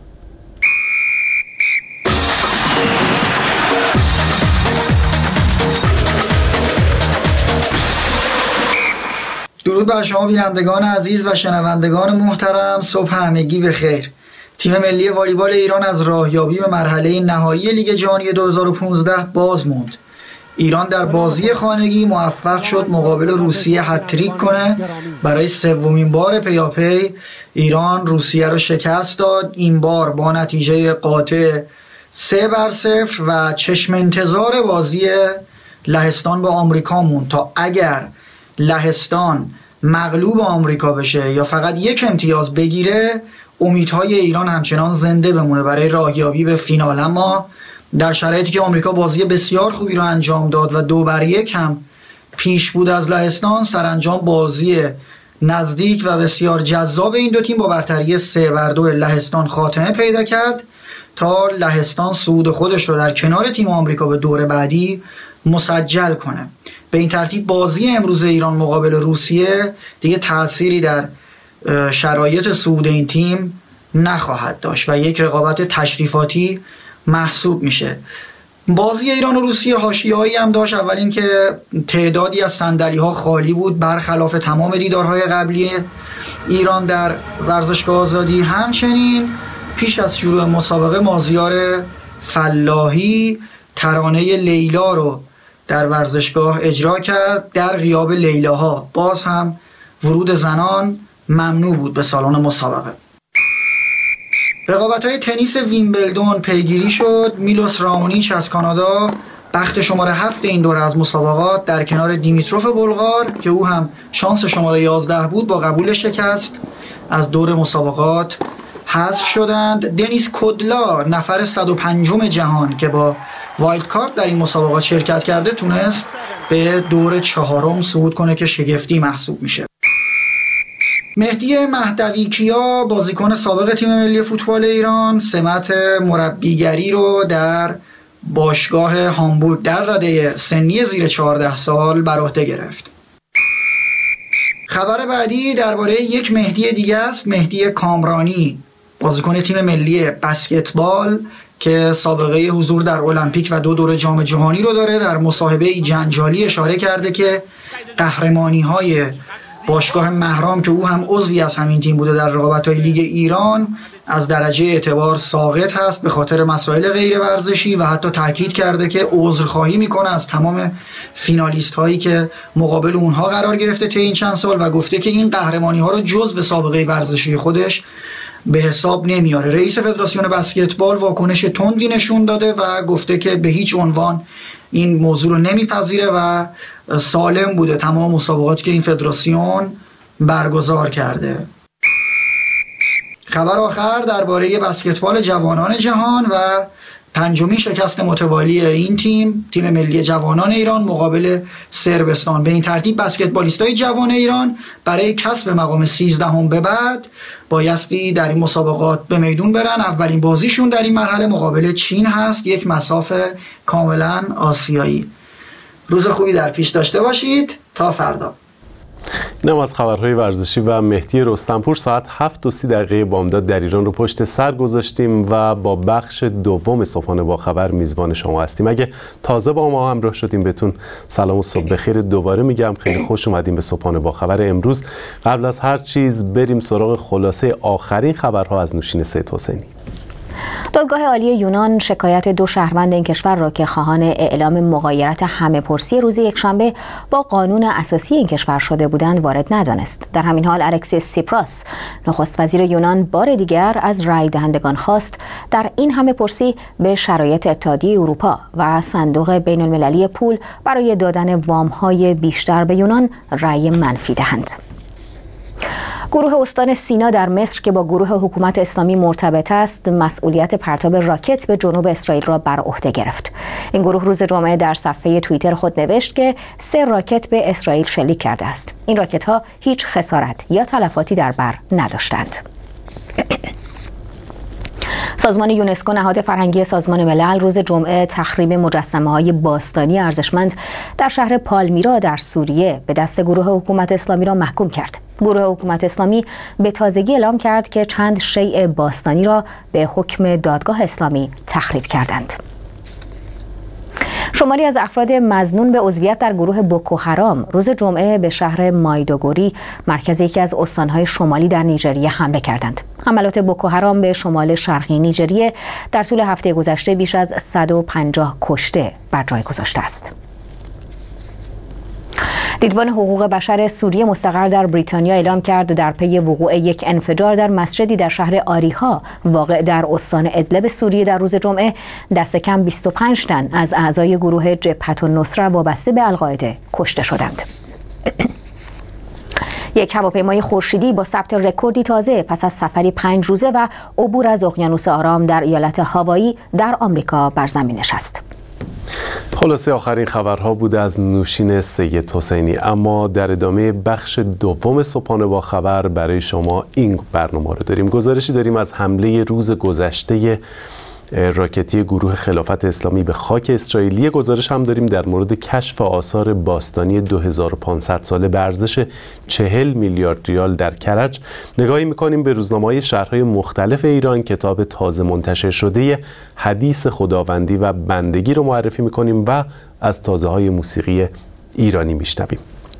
درود بر شما بینندگان عزیز و شنوندگان محترم. صبح همگی بخیر. تیم ملی والیبال ایران از راهیابی به مرحله نهایی لیگ جهانی دو هزار و پانزده باز موند. ایران در بازی خانگی موفق شد مقابل روسیه هتریک کنه. برای سومین بار پیاپی ایران روسیه رو شکست داد. این بار با نتیجه قاطع سه بر صفر و چشم انتظار بازی لهستان با آمریکا موند تا اگر لهستان مغلوب آمریکا بشه یا فقط یک امتیاز بگیره امیدهای ایران همچنان زنده بمونه برای راهیابی به فینال. اما در شرایطی که آمریکا بازی بسیار خوبی رو انجام داد و دو بر یک هم پیش بود از لهستان، سرانجام بازی نزدیک و بسیار جذاب این دو تیم با برتری سه بر دو لهستان خاتمه پیدا کرد تا لهستان صعود خودش رو در کنار تیم آمریکا به دور بعدی مسجل کنه. به این ترتیب بازی امروز ایران مقابل روسیه دیگه تأثیری در شرایط صعود این تیم نخواهد داشت و یک رقابت تشریفاتی محسوب میشه. بازی ایران و روسیه حاشیه‌ای هم داشت. اول اینکه تعدادی از صندلی‌ها خالی بود برخلاف تمام دیدارهای قبلی ایران در ورزشگاه آزادی. همچنین پیش از شروع مسابقه مازیار فلاحی ترانه لیلا رو در ورزشگاه اجرا کرد در غیاب لیلاها. باز هم ورود زنان ممنوع بود به سالن مسابقه. رقابت‌های تنیس ویمبلدون پیگیری شد. میلوس رامونیچ از کانادا بخت شماره هفت این دوره از مسابقات در کنار دیمیتروف بلغار که او هم شانس شماره یازده بود با قبول شکست از دور مسابقات حذف شدند. دنیس کودلا نفر صد و پنجم جهان که با وایلد کارت در این مسابقات شرکت کرده تونست به دور چهارم صعود کنه که شگفتی محسوب میشه. مهدی مهدوی کیا بازیکن سابق تیم ملی فوتبال ایران سمت مربیگری رو در باشگاه هامبورگ در رده سنی زیر چهارده سال بر عهده گرفت. خبر بعدی درباره یک مهدی دیگه است. مهدی کامرانی بازیکن تیم ملی بسکتبال که سابقه حضور در المپیک و دو دوره جام جهانی رو داره در مصاحبه جنجالی اشاره کرده که قهرمانی‌های باشگاه مهرام که او هم عضوی از همین تیم بوده در رقابت‌های لیگ ایران از درجه اعتبار ساقط هست به خاطر مسائل غیر ورزشی و حتی تاکید کرده که عذرخواهی میکنه از تمام فینالیست هایی که مقابل اونها قرار گرفته طی این چند سال و گفته که این قهرمانی ها رو جزو سابقه ورزشی خودش به حساب نمیاره. رئیس فدراسیون بسکتبال واکنش تندی نشون داده و گفته که به هیچ عنوان این موضوع رو نمیپذیره و سالم بوده تمام مسابقاتی که این فدراسیون برگزار کرده. خبر آخر درباره بسکتبال جوانان جهان و پنجمین شکست متوالی این تیم تیم ملی جوانان ایران مقابل صربستان. به این ترتیب بسکتبالیستای جوان ایران برای کسب مقام سیزدهم به بعد بایستی در این مسابقات به میدون برن. اولین بازیشون در این مرحله مقابل چین هست، یک مسافه کاملا آسیایی. روز خوبی در پیش داشته باشید تا فردا. اینم از خبرهای ورزشی و مهدی رستمپور. ساعت هفت و سی دقیقه بامداد در ایران رو پشت سر گذاشتیم و با بخش دوم صبحانه با خبر میزبان شما هستیم. اگه تازه با ما همراه شدیم بهتون سلام و صبح بخیر دوباره میگم. خیلی خوش اومدیم به صبحانه با خبر امروز. قبل از هر چیز بریم سراغ خلاصه آخرین خبرها از نوشین سید حسینی. دادگاه عالی یونان شکایت دو شهروند این کشور را که خواهان اعلام مغایرت همه‌پرسی روز یکشنبه با قانون اساسی این کشور شده بودند وارد ندانست. در همین حال الکسیس سیپراس نخست وزیر یونان بار دیگر از رای دهندگان خواست در این همه‌پرسی به شرایط اتحادیه اروپا و صندوق بین المللی پول برای دادن وام‌های بیشتر به یونان رای منفی دهند. گروه استان سینا در مصر که با گروه حکومت اسلامی مرتبط است، مسئولیت پرتاب راکت به جنوب اسرائیل را بر عهده گرفت. این گروه روز جمعه در صفحه توییتر خود نوشت که سه راکت به اسرائیل شلیک کرده است. این راکت ها هیچ خسارت یا تلفاتی در بر نداشتند. سازمان یونسکو نهاد فرهنگی سازمان ملل روز جمعه تخریب مجسمه‌های باستانی ارزشمند در شهر پالمیرا در سوریه به دست گروه حکومت اسلامی را محکوم کرد. گروه حکومت اسلامی به تازگی اعلام کرد که چند شیء باستانی را به حکم دادگاه اسلامی تخریب کردند. شماری از افراد مظنون به عضویت در گروه بوکو حرام روز جمعه به شهر مایدوگوری مرکز یکی از استانهای شمالی در نیجریه حمله کردند. حملات بوکو حرام به شمال شرقی نیجریه در طول هفته گذشته بیش از صد و پنجاه کشته بر جای گذاشته است. دیدبان حقوق بشر سوریه مستقر در بریتانیا اعلام کرد در پی وقوع یک انفجار در مسجدی در شهر آریها واقع در استان ادلب سوریه در روز جمعه دست کم بیست و پنج تن از اعضای گروه جبهة النصره وابسته به القاعده کشته شدند. یک هواپیمای خورشیدی با ثبت رکوردی تازه پس از سفری پنج روزه و عبور از اقیانوس آرام در ایالت هاوایی در آمریکا بر زمین نشست. خلاصه آخرین خبرها بوده از نوشین سید حسینی. اما در ادامه بخش دوم صبحانه با خبر برای شما این برنامه رو داریم. گزارشی داریم از حمله روز گذشته راکتی گروه خلافت اسلامی به خاک اسرائیلی. گزارش هم داریم در مورد کشف آثار باستانی دو هزار و پانصد ساله به ارزش چهل میلیارد ریال در کرج. نگاهی میکنیم به روزنامه‌های شهرهای مختلف ایران. کتاب تازه منتشر شده حدیث خداوندی و بندگی رو معرفی میکنیم و از تازه‌های موسیقی ایرانی میشنویم.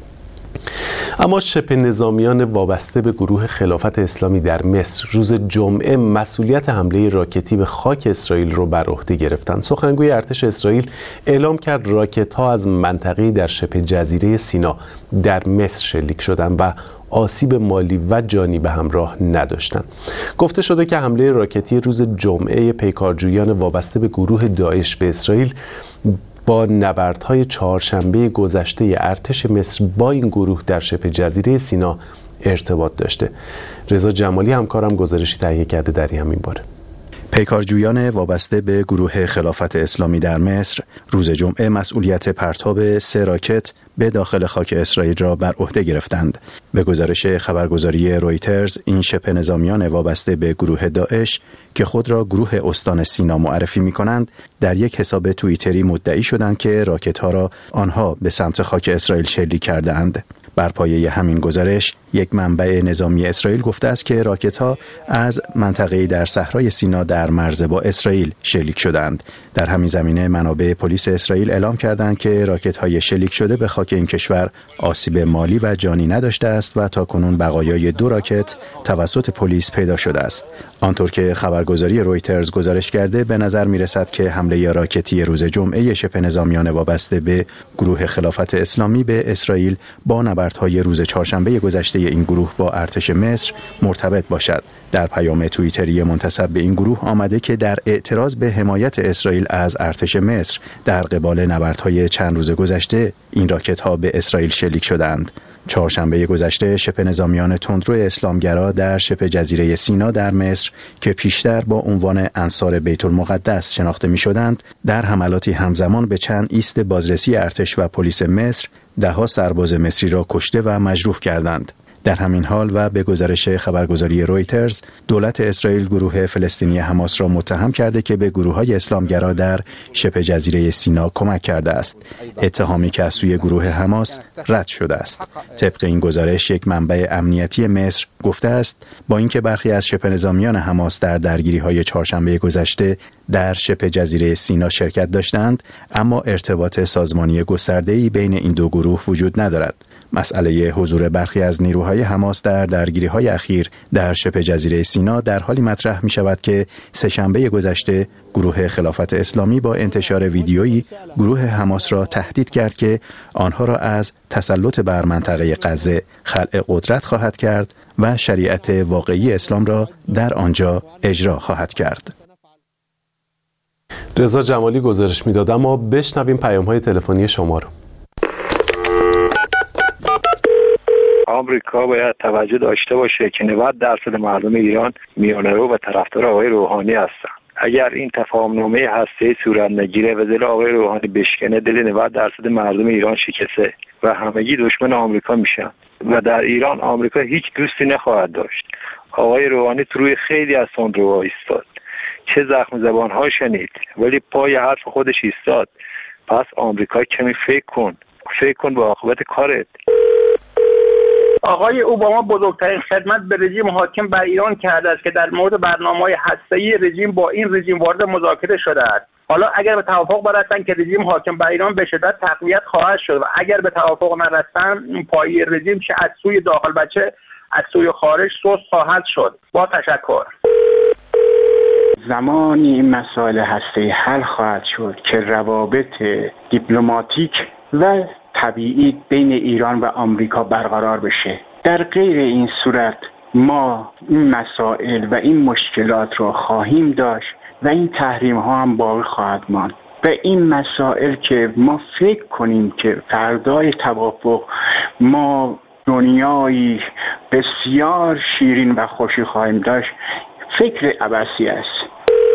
اما شبه نظامیان وابسته به گروه خلافت اسلامی در مصر روز جمعه مسئولیت حمله راکتی به خاک اسرائیل رو بر عهده گرفتند. سخنگوی ارتش اسرائیل اعلام کرد راکت‌ها از منطقه‌ای در شبه جزیره سینا در مصر شلیک شدند و آسیب مالی و جانی به همراه نداشتند. گفته شده که حمله راکتی روز جمعه پیکارجویان وابسته به گروه داعش به اسرائیل با نبردهای چهارشنبه گذشته ارتش مصر با این گروه در شبه جزیره سینا ارتباط داشته. رضا جمالی همکارم گزارشی تهیه کرده در همین باره. پیکارجویان وابسته به گروه خلافت اسلامی در مصر روز جمعه مسئولیت پرتاب سه راکت به داخل خاک اسرائیل را بر عهده گرفتند. به گزارش خبرگزاری رویترز، این شبه نظامیان وابسته به گروه داعش که خود را گروه استان سینا معرفی می کنند، در یک حساب توییتری مدعی شدند که راکت ها را آنها به سمت خاک اسرائیل شلیک کرده اند. بر پایه همین گزارش، یک منبع نظامی اسرائیل گفته است که راکت ها از منطقه‌ای در صحرای سینا در مرز با اسرائیل شلیک شدند. در همین زمینه منابع پلیس اسرائیل اعلام کردند که راکت های شلیک شده به خاک این کشور آسیب مالی و جانی نداشته است و تاکنون بقایای دو راکت توسط پلیس پیدا شده است. آنطور که خبرگزاری رویترز گزارش کرده، به نظر می رسد که حمله راکتی روز جمعه شبه نظامیان وابسته به گروه خلافت اسلامی به اسرائیل با نبردهای روز چهارشنبه گذشته این گروه با ارتش مصر مرتبط باشد. در پیام توییتری منتسب به این گروه آمده که در اعتراض به حمایت اسرائیل از ارتش مصر در قبال نبردهای چند روز گذشته این راکت‌ها به اسرائیل شلیک شدند. چهارشنبه گذشته شبه نظامیان تندرو اسلامگرا در شبه جزیره سینا در مصر که پیشتر با عنوان انصار بیت المقدس شناخته می شدند، در حملاتی همزمان به چند ایست بازرسی ارتش و پلیس مصر ده‌ها سرباز مصری را کشته و مجروح کردند. در همین حال و به گزارش خبرگزاری رویترز، دولت اسرائیل گروه فلسطینی حماس را متهم کرده که به گروه‌های اسلامگرا در شبه جزیره سینا کمک کرده است، اتهامی که از سوی گروه حماس رد شده است. طبق این گزارش، یک منبع امنیتی مصر گفته است با اینکه برخی از شبه نظامیان حماس در درگیری‌های چهارشنبه گذشته در شبه جزیره سینا شرکت داشتند، اما ارتباط سازمانی گسترده‌ای بین این دو گروه وجود ندارد. مسئله حضور برخی از نیروهای حماس در درگیری‌های اخیر در شبه جزیره سینا در حالی مطرح می‌شود که سه‌شنبه گذشته گروه خلافت اسلامی با انتشار ویدیویی گروه حماس را تهدید کرد که آنها را از تسلط بر منطقه غزه خلع قدرت خواهد کرد و شریعت واقعی اسلام را در آنجا اجرا خواهد کرد. رضا جمالی گزارش می‌داد، اما بشنویم پیام‌های تلفنی شما رو. آمریکا باید توجه داشته باشه که نود درصد مردم ایران میانه‌رو و طرفدار آقای روحانی هستند. اگر این تفاهم‌نامه هسته‌ای صورت نگیره و دل آقای روحانی بشکنه، دل نود درصد مردم ایران شکسته و همگی دشمن آمریکا میشن و در ایران آمریکا هیچ دوستی نخواهد داشت. آقای روحانی تو روی خیلی از تندروها ایستاد، چه زخم زبان‌ها شنید، ولی پای حرف خودش ایستاد. پس آمریکا کمی فکر کن، فکر کن به عاقبت کارت. آقای اوباما بزرگترین خدمت به رژیم حاکم بر ایران کرده است که در مورد برنامه‌های هسته‌ای رژیم با این رژیم وارد مذاکره شده است. حالا اگر به توافق برسند که رژیم حاکم بر ایران به شدت تقویت خواهد شد و اگر به توافق نرسند، پایه رژیم چه از سوی داخل و چه از سوی خارج سست خواهد شد. با تشکر. زمانی این مسائل هسته‌ای حل خواهد شد که روابط دیپلماتیک و طبیعی بین ایران و آمریکا برقرار بشه. در غیر این صورت ما این مسائل و این مشکلات رو خواهیم داشت و این تحریم ها هم باقی خواهد ماند. و این مسائل که ما فکر کنیم که فردای توافق ما دنیایی بسیار شیرین و خوشی خواهیم داشت، فکر عبثی است.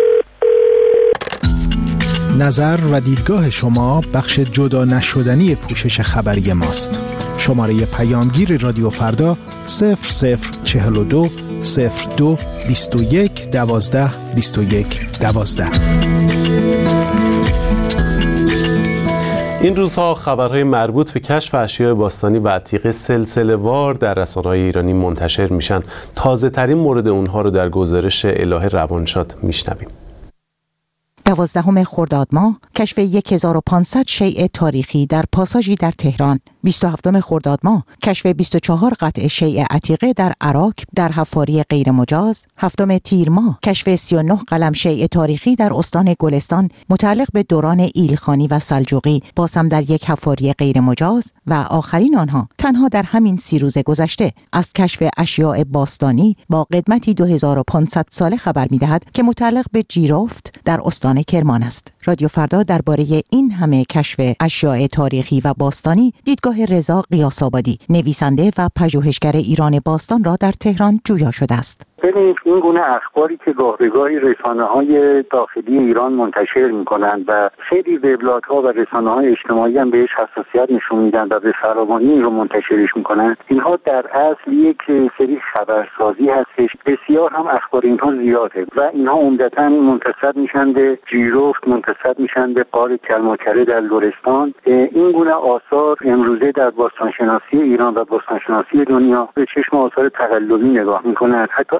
نظر و دیدگاه شما بخش جدا نشدنی پوشش خبری ماست. شماره پیامگیر رادیو فردا صفر صفر چهل و دو صفر دو بیست و یک دوازده بیست و یک دوازده. این روزها خبرهای مربوط به کشف اشیاء باستانی و عتیقه سلسله وار در رسانه‌های ایرانی منتشر میشن. تازه ترین مورد اونها رو در گزارش الهه روانشاد میشنویم. دوازدهم خرداد ماه کشف هزار و پانصد شیء تاریخی در پاساژی در تهران. بیست و هفتم خرداد ماه کشف بیست و چهار قطعه شیء عتیقه در عراق در حفاری غیر مجاز. هفتم تیر ماه کشف سی و نه قلم شیء تاریخی در استان گلستان متعلق به دوران ایلخانی و سلجوقی، باز هم در یک حفاری غیر مجاز. و آخرین آنها تنها در همین سی روز گذشته از کشف اشیاء باستانی با قدمتی دو هزار و پانصد ساله خبر می‌دهد که متعلق به جیرفت در استان کرمان است. رادیو فردا درباره این همه کشف اشیاء تاریخی و باستانی دیدگاه رضا قیاس‌آبادی، نویسنده و پژوهشگر ایران باستان را در تهران جویا شده است. ببینید، این گونه اخباری که گاه به گاهی رسانه‌های داخلی ایران منتشر می‌کنند و خیلی وبلاگ‌ها و رسانه‌های اجتماعی هم بهش حساسیت نشون میدن و به فراوانی این رو منتشرش می‌کنند، اینها در اصل یک سری خبرسازی هستش. بسیار هم اخبار اینها زیاده و اینها عمدتاً منتسب میشن به جیرفت، منتسب میشن به غار کلماکره در لرستان. این گونه آثار امروزه در باستانشناسی ایران و باستانشناسی دنیا به چشم آثار تقلبی نگاه می‌کنند. حتی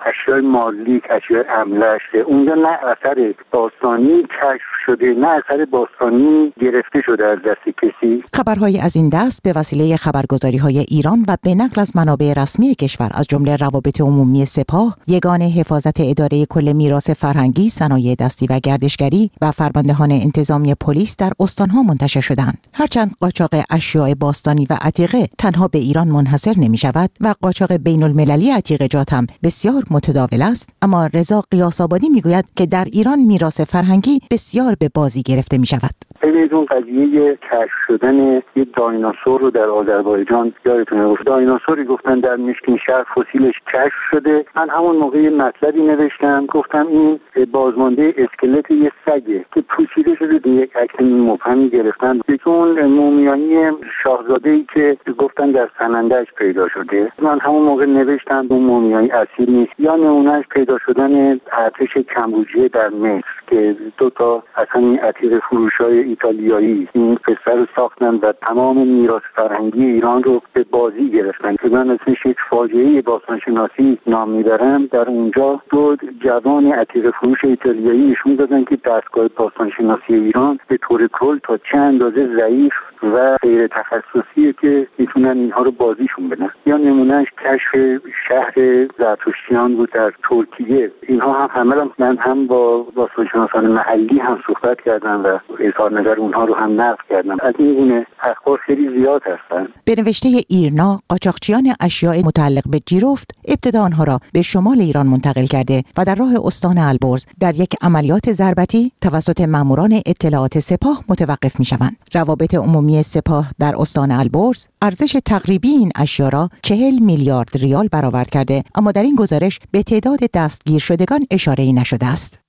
اشیاء مالی، اشیاء املش، اونجا نه اثر باستانی کشف شده نه اثر باستانی گرفته شده از دست کسی. خبرهای از این دست به وسیله خبرگزاری‌های ایران و به نقل از منابع رسمی کشور از جمله روابط عمومی سپاه، یگان حفاظت اداره کل میراث فرهنگی، صنایع دستی و گردشگری و فرماندهان انتظامی پلیس در استانها منتشر شدند. هرچند قاچاق اشیاء باستانی و عتیقه تنها به ایران منحصر نمی شود و قاچاق بین المللی عتیقه‌جات هم بسیار متداول است، اما رضا قیاس‌آبادی میگوید که در ایران میراث فرهنگی بسیار به بازی گرفته می شود. ببینید اون قضیه کشف شدن یه دایناسور رو در آذربایجان یادتونه، دایناسوری گفتن در مشکین شهر فسیلش کشف شده. من همون موقع مطلبی نوشتم گفتم این بازمانده اسکلت یه سگه که پوسیده شده به یک عکس مبهمی گرفتن. یکی اون مومیایی شاهزاده‌ای که گفتن در سنندج پیدا شده. من همون موقع نوشتم اون مومیایی اصیل نیست. یا نمونهش پیدا شدن ارتش کمبوجیه در مصر که دو تا اصلا این عتیق فروشای ایتالیایی این پسر رو ساختن و تمام میراث فرهنگی ایران رو به بازی گرفتن که من اسمش یک فاجعه باستانشناسی نام میبرم. در اونجا دو جوان عتیق فروش ایتالیایی نشون دادن که دستگاه باستانشناسی ایران به طور کل تا چه اندازه ضعیف و غیر تخصصیه که میتونن اینها رو بازیشون بدن. یا نمونهش کشف شهر زرتشتیان بود در ترکیه. اینها هم همه من هم با باستانشناسان محلی هم صحبت کردم و اظهار نظر اونها رو هم نقل کردم. از این گونه اخبار خیلی زیاد هستن. به نوشته ایرنا، قاچاقچیان اشیاء متعلق به جیرفت ابتدا آنها را به شمال ایران منتقل کرده و در راه استان البرز در یک عملیات ضربتی توسط ماموران اطلاعات سپاه متوقف می‌شوند. روابط عمومی سپاه در استان البرز ارزش تقریبی این اشیا را چهل میلیارد ریال برآورد کرده، اما در این گزارش به تعداد دستگیر شدگان اشاره‌ای نشده است.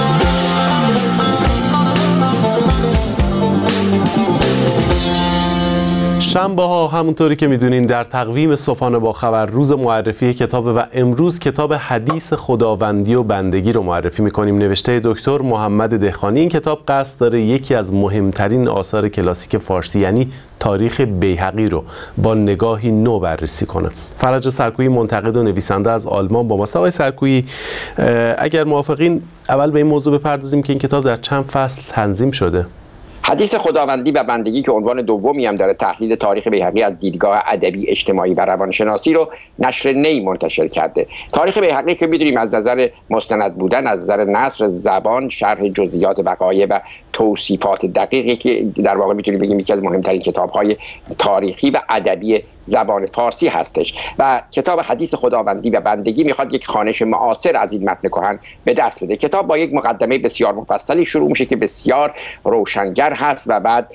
شنبه ها همونطوری که میدونین در تقویم صبحانه با خبر روز معرفی کتاب و امروز کتاب حدیث خداوندی و بندگی رو معرفی میکنیم. نوشته دکتر محمد دهقانی. این کتاب قصد داره یکی از مهمترین آثار کلاسیک فارسی یعنی تاریخ بیهقی رو با نگاهی نو بررسی کنه. فرج سرکویی منتقد و نویسنده از آلمان با ماست. آقای سرکویی، اگر موافقین اول به این موضوع بپردازیم که این کتاب در چند فصل تنظیم شده. حدیث خداوندی و بندگی که عنوان دومی هم داره، تحلیل تاریخ بیهقی از دیدگاه ادبی، اجتماعی و روانشناسی رو نشر نی منتشر کرده. تاریخ بیهقی که می‌دونیم از نظر مستند بودن، از نظر نثر، زبان، شرح جزئیات وقایع و توصیفات دقیقی که در واقع میتونیم بگیم یکی از مهمترین کتاب‌های تاریخی و ادبی زبان فارسی هستش و کتاب حدیث خداوندی و بندگی میخواد یک خوانش معاصر از این متن کهن به دست بده. کتاب با یک مقدمه بسیار مفصلی شروع میشه که بسیار روشنگر هست و بعد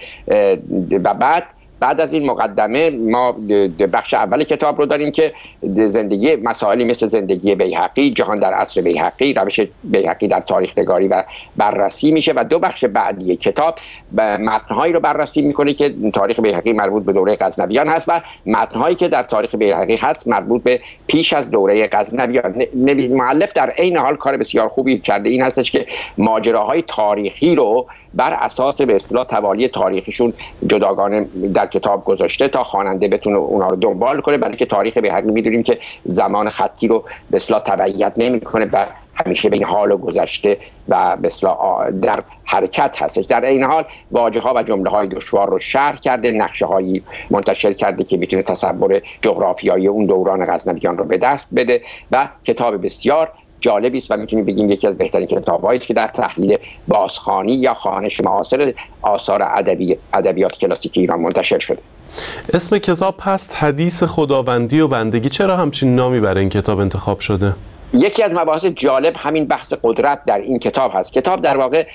و بعد بعد از این مقدمه ما بخش اول کتاب رو داریم که زندگی مسائلی مثل زندگی بیهقی، جهان در عصر بیهقی، روش بیهقی در تاریخ نگاری و بررسی میشه و دو بخش بعدی کتاب متن‌هایی رو بررسی میکنه که تاریخ بیهقی مربوط به دوره غزنویان هست و متن‌هایی که در تاریخ بیهقی هست مربوط به پیش از دوره غزنویان. مؤلف در عین حال کار بسیار خوبی کرده این هستش که ماجراهای تاریخی رو بر اساس به اصطلاح توالی تاریخیشون جداگانه در کتاب گذاشته تا خواننده بتونه اونها رو دنبال کنه، برای که تاریخ بیهقی میدونیم که زمان خطی رو به اصطلاح تبعیت نمیکنه و همیشه بین حال و گذشته و به اصطلاح در حرکت هستش. در این حال واژه‌ها و جمله‌های دشوار رو شرح کرده، نقشه‌هایی منتشر کرده که میتونه تصور جغرافیایی اون دوران غزنویان رو به دست بده و کتاب بسیار جالبی است و میتونیم بگیم یکی از بهترین کتاب‌هایی است که در تحلیل بازخوانی یا خوانش معاصر آثار ادبی ادبیات کلاسیک ایران منتشر شده. اسم کتاب هست حدیث خداوندی و بندگی. چرا همچین نامی برای این کتاب انتخاب شده؟ یکی از مباحث جالب همین بحث قدرت در این کتاب هست. کتاب در واقع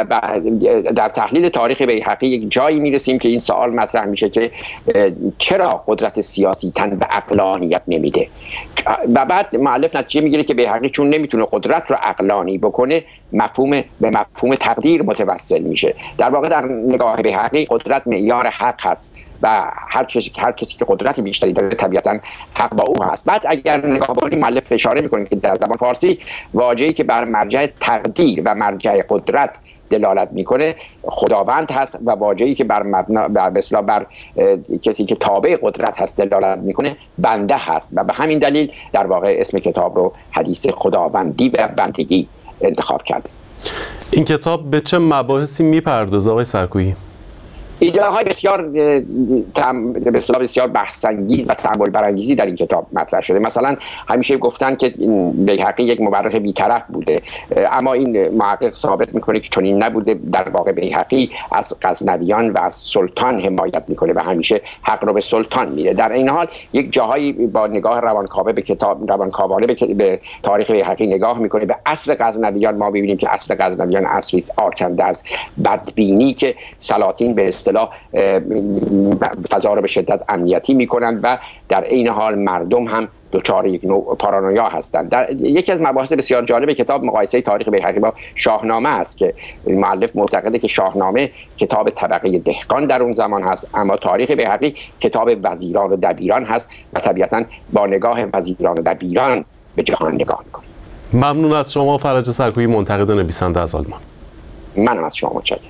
در تحلیل تاریخ بیهقی یک جایی میرسیم که این سوال مطرح میشه که چرا قدرت سیاسی تن به عقلانیت نمیده و بعد مؤلف نتیجه میگیره که بیهقی چون نمیتونه قدرت رو عقلانی بکنه مفهوم به مفهوم تقدیر متوسل میشه. در واقع در نگاه بیهقی قدرت معیار حق هست و هر کسی هر کسی که قدرت بیشتری داره طبیعتاً حق با او هست. بعد اگر نگاه کنیم مؤلف اشاره میکنه که در زبان فارسی واژه‌ای که بر مرجع تقدیر و مرجع قدرت دلالت میکنه خداوند هست و واژه‌ای که بر مبنا بر مثلا بر کسی که تابع قدرت هست دلالت میکنه بنده هست و به همین دلیل در واقع اسم کتاب رو حدیث خداوندی و بندگی انتخاب کرده. این کتاب به چه مباحثی میپردازه آقای سرکویی؟ ایده های بسیار به اصطلاح بسیار بحث انگیز و تأمل برانگیزی در این کتاب مطرح شده. مثلا همیشه گفتن که بیهقی یک مورخ بی‌طرف بوده، اما این محقق ثابت میکنه که چنین نبوده. در واقع بیهقی از غزنویان و از سلطان حمایت میکنه و همیشه حق رو به سلطان میده. در این حال یک جاهایی با نگاه روانکاوانه به کتاب روانکاوانه به تاریخ بیهقی نگاه میکنه. به عصر غزنویان ما ببینیم که عصر غزنویان عصری آکنده از بدبینی که سلاطین به اصطلاح فضا رو به شدت امنیتی میکنند و در عین حال مردم هم دچار یک نوع پارانویا هستند. در یکی از مباحث بسیار جالب کتاب مقایسه تاریخ بیهقی با شاهنامه است که مؤلف معتقده که شاهنامه کتاب طبقه دهقان در اون زمان هست، اما تاریخ بیهقی کتاب وزیران و دبیران هست و طبیعتاً با نگاه وزیران و دبیران به جهان نگاه میکنه. ممنون از شما فرج سرکویی، منتقد و نویسنده از آلمان. منم از شما متشکرم.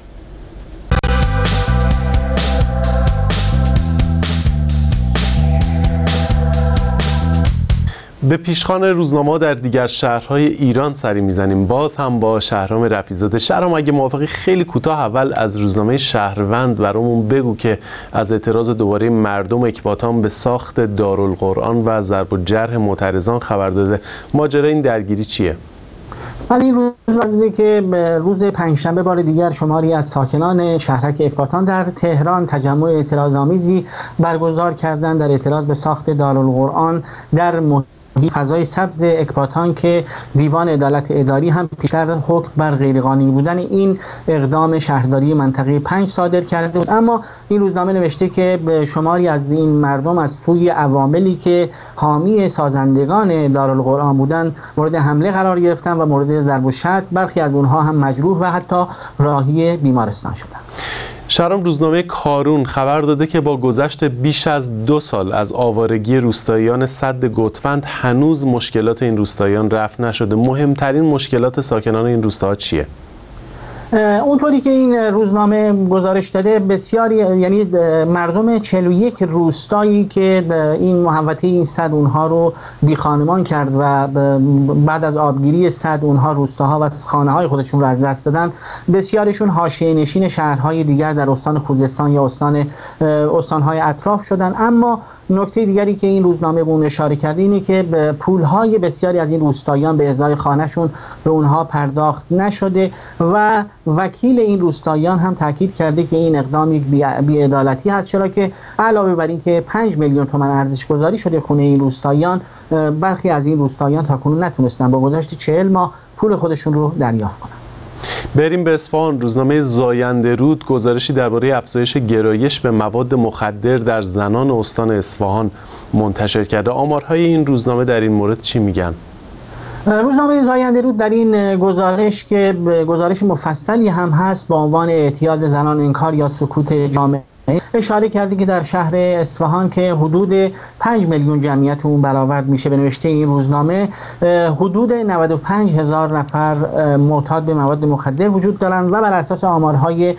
به پیشخوان روزنامه‌ها در دیگر شهرهای ایران سری میزنیم، باز هم با شهرام رفیع‌زاده. شهرام اگه موافقی خیلی کوتاه اول از روزنامه شهروند برامون بگو که از اعتراض دوباره مردم اکباتان به ساخت دارالقرآن و ضرب و جرح معترضان خبر داده. ماجرای این درگیری چیه؟ من این روز دیده که روز پنجشنبه بار دیگر شماری از ساکنان شهرک اکباتان در تهران تجمع اعتراض‌آمیزی برگزار کردند در اعتراض به ساخت دارالقرآن در فضای سبز اکباتان که دیوان عدالت اداری هم پیشتر حکم بر غیرقانونی بودن این اقدام شهرداری منطقه پنج صادر کرده بود. اما این روزنامه نوشته که شماری از این مردم از سوی عواملی که حامی سازندگان دارالقرآن بودند مورد حمله قرار گرفتن و مورد ضرب و شتم، برخی از اونها هم مجروح و حتی راهی بیمارستان شدند. شهرام، روزنامه کارون خبر داده که با گذشت بیش از دو سال از آوارگی روستاییان سد گوتفند هنوز مشکلات این روستاییان رفع نشده. مهمترین مشکلات ساکنان این روستاها چیه؟ اونطوری که این روزنامه گزارش داده بسیاری، یعنی مردم چهل و یک روستایی که این محوطه این سد اونها رو بی خانمان کرد و بعد از آبگیری سد اونها روستاها و خانه های خودشون رو از دست دادن، بسیارشون حاشیه نشین شهرهای دیگر در استان خوزستان یا استان استانهای اطراف شدن. اما نکته دیگری که این روزنامه به اون اشاره کرده اینه که پولهای بسیاری از این روستاییان به ازای خانهشون به اونها پرداخت نشده و وکیل این روستاییان هم تاکید کرده که این اقدام یک بی‌عدالتی هست، چرا که علاوه بر این که پنج میلیون تومان ارزش گذاری شده خونه این روستاییان، برخی از این روستاییان تاکنون نتونستن با گذشت چهل ماه پول خودشون رو دریافت کنن. بریم به اصفهان. روزنامه زاینده رود گزارشی درباره افزایش گرایش به مواد مخدر در زنان استان اصفهان منتشر کرده. آمارهای این روزنامه در این مورد چی میگن؟ روزنامه زاینده رود در این گزارش که گزارش مفصلی هم هست با عنوان اعتیاد زنان انکار یا سکوت جامعه اشاره کرده که در شهر اصفهان که حدود پنج میلیون جمعیت اون برآورد میشه به نوشته این روزنامه، حدود نود و پنج هزار نفر معتاد به مواد مخدر وجود دارند و بر اساس آمارهای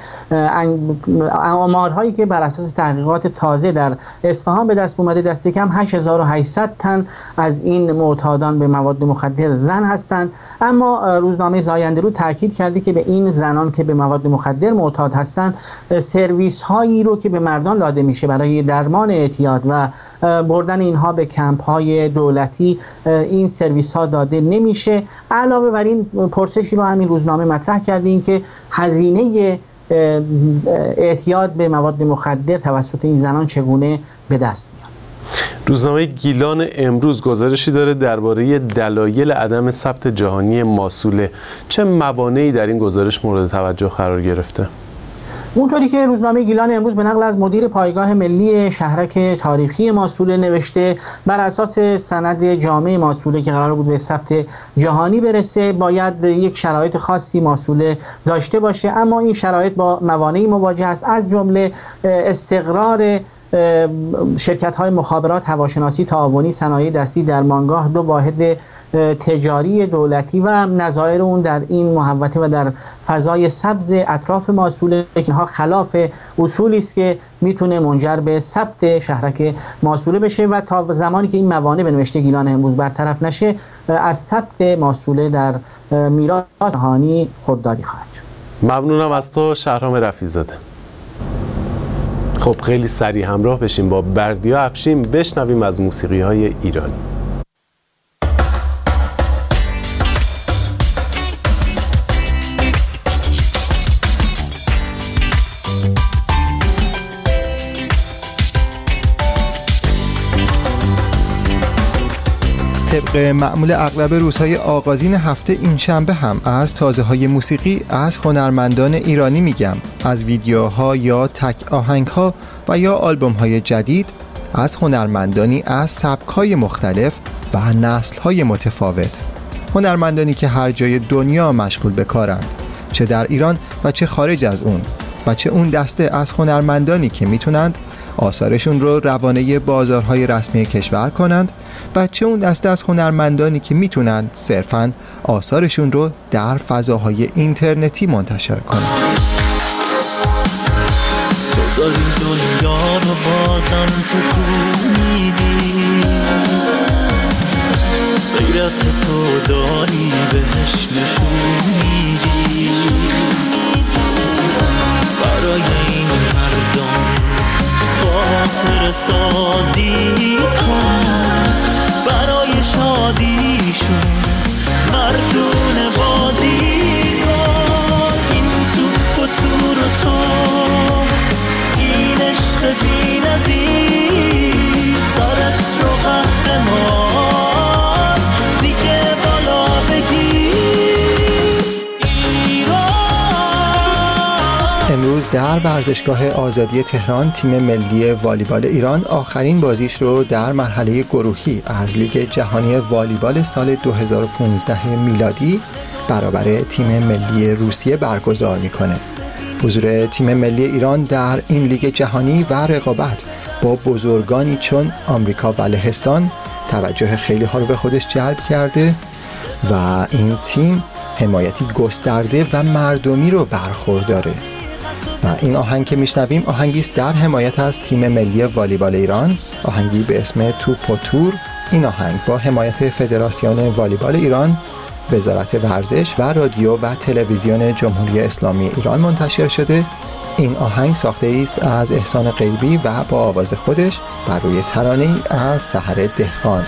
آمارهایی که بر اساس تحقیقات تازه در اصفهان به دست اومده، دست کم هشت هزار و هشتصد تن از این معتادان به مواد مخدر زن هستند. اما روزنامه زاینده رود تاکید کرده که به این زنان که به مواد مخدر معتاد هستند سرویس هایی رو که به مردان داده میشه برای درمان اعتیاد و بردن اینها به کمپ های دولتی، این سرویس ها داده نمیشه. علاوه بر این پرسشی رو همین روزنامه مطرح کردیم که هزینه اعتیاد به مواد مخدر توسط این زنان چگونه به دست میاد. روزنامه گیلان امروز گزارشی داره درباره دلایل عدم ثبت جهانی ماسوله. چه موانعی در این گزارش مورد توجه قرار گرفته؟ اونطوری که روزنامه گیلان امروز به نقل از مدیر پایگاه ملی شهرک تاریخی ماسوله نوشته، بر اساس سند جامع ماسوله که قرار بود به ثبت جهانی برسه باید یک شرایط خاصی ماسوله داشته باشه، اما این شرایط با موانعی مواجه است، از جمله استقرار شرکت های مخابرات، هواشناسی، تعاونی، صنایع دستی، درمانگاه، دو واحد تجاری دولتی و نظایر اون در این محوطه و در فضای سبز اطراف ماسوله که ها خلاف اصولی است که میتونه منجر به ثبت شهرک ماسوله بشه و تا زمانی که این موانع به نوشته گیلان امروز برطرف نشه از ثبت ماسوله در میراث جهانی خودداری خواهد شد. ممنونم از تو شهرام رفیع‌زاده. خب خیلی سریع همراه بشیم با بردیا افشین، بشنویم از موسیقی های ایرانی. طبق معمول اغلب روزهای آغازین هفته این شنبه هم از تازه های موسیقی از هنرمندان ایرانی میگم، از ویدیوها یا تک آهنگها و یا آلبوم های جدید، از هنرمندانی از سبک‌های مختلف و نسل‌های متفاوت، هنرمندانی که هر جای دنیا مشغول به کارند، چه در ایران و چه خارج از اون، و چه اون دسته از هنرمندانی که میتونند آثارشون رو روانه بازارهای رسمی کشور کنند و چه اون دسته از هنرمندانی که میتونند صرفاً آثارشون رو در فضاهای اینترنتی منتشر کنند. تو داری دنیا رو بازم تکونیدی، غیرت تو داری بهش نشون میدی، برای این مردم خاطر سازی کن، برای شادیشون مردون بازی کن. این توپ و تور و تو، این عشق بی نظیر، سرت رو قهرمان دیگه بالا بگیر. امروز در ورزشگاه آزادی تهران تیم ملی والیبال ایران آخرین بازیش رو در مرحله گروهی از لیگ جهانی والیبال سال دو هزار و پانزده میلادی برابر تیم ملی روسیه برگزار میکنه. حضور تیم ملی ایران در این لیگ جهانی و رقابت با بزرگانی چون آمریکا و لهستان توجه خیلی ها رو به خودش جلب کرده و این تیم حمایتی گسترده و مردمی رو برخورداره. و این آهنگ که میشنویم آهنگی است در حمایت از تیم ملی والیبال ایران، آهنگی به اسم توپ و تور. این آهنگ با حمایت فدراسیون والیبال ایران، وزارت ورزش و رادیو و تلویزیون جمهوری اسلامی ایران منتشر شده. این آهنگ ساخته است از احسان غیبی و با آواز خودش بر روی ترانه‌ای از سحر دهقان.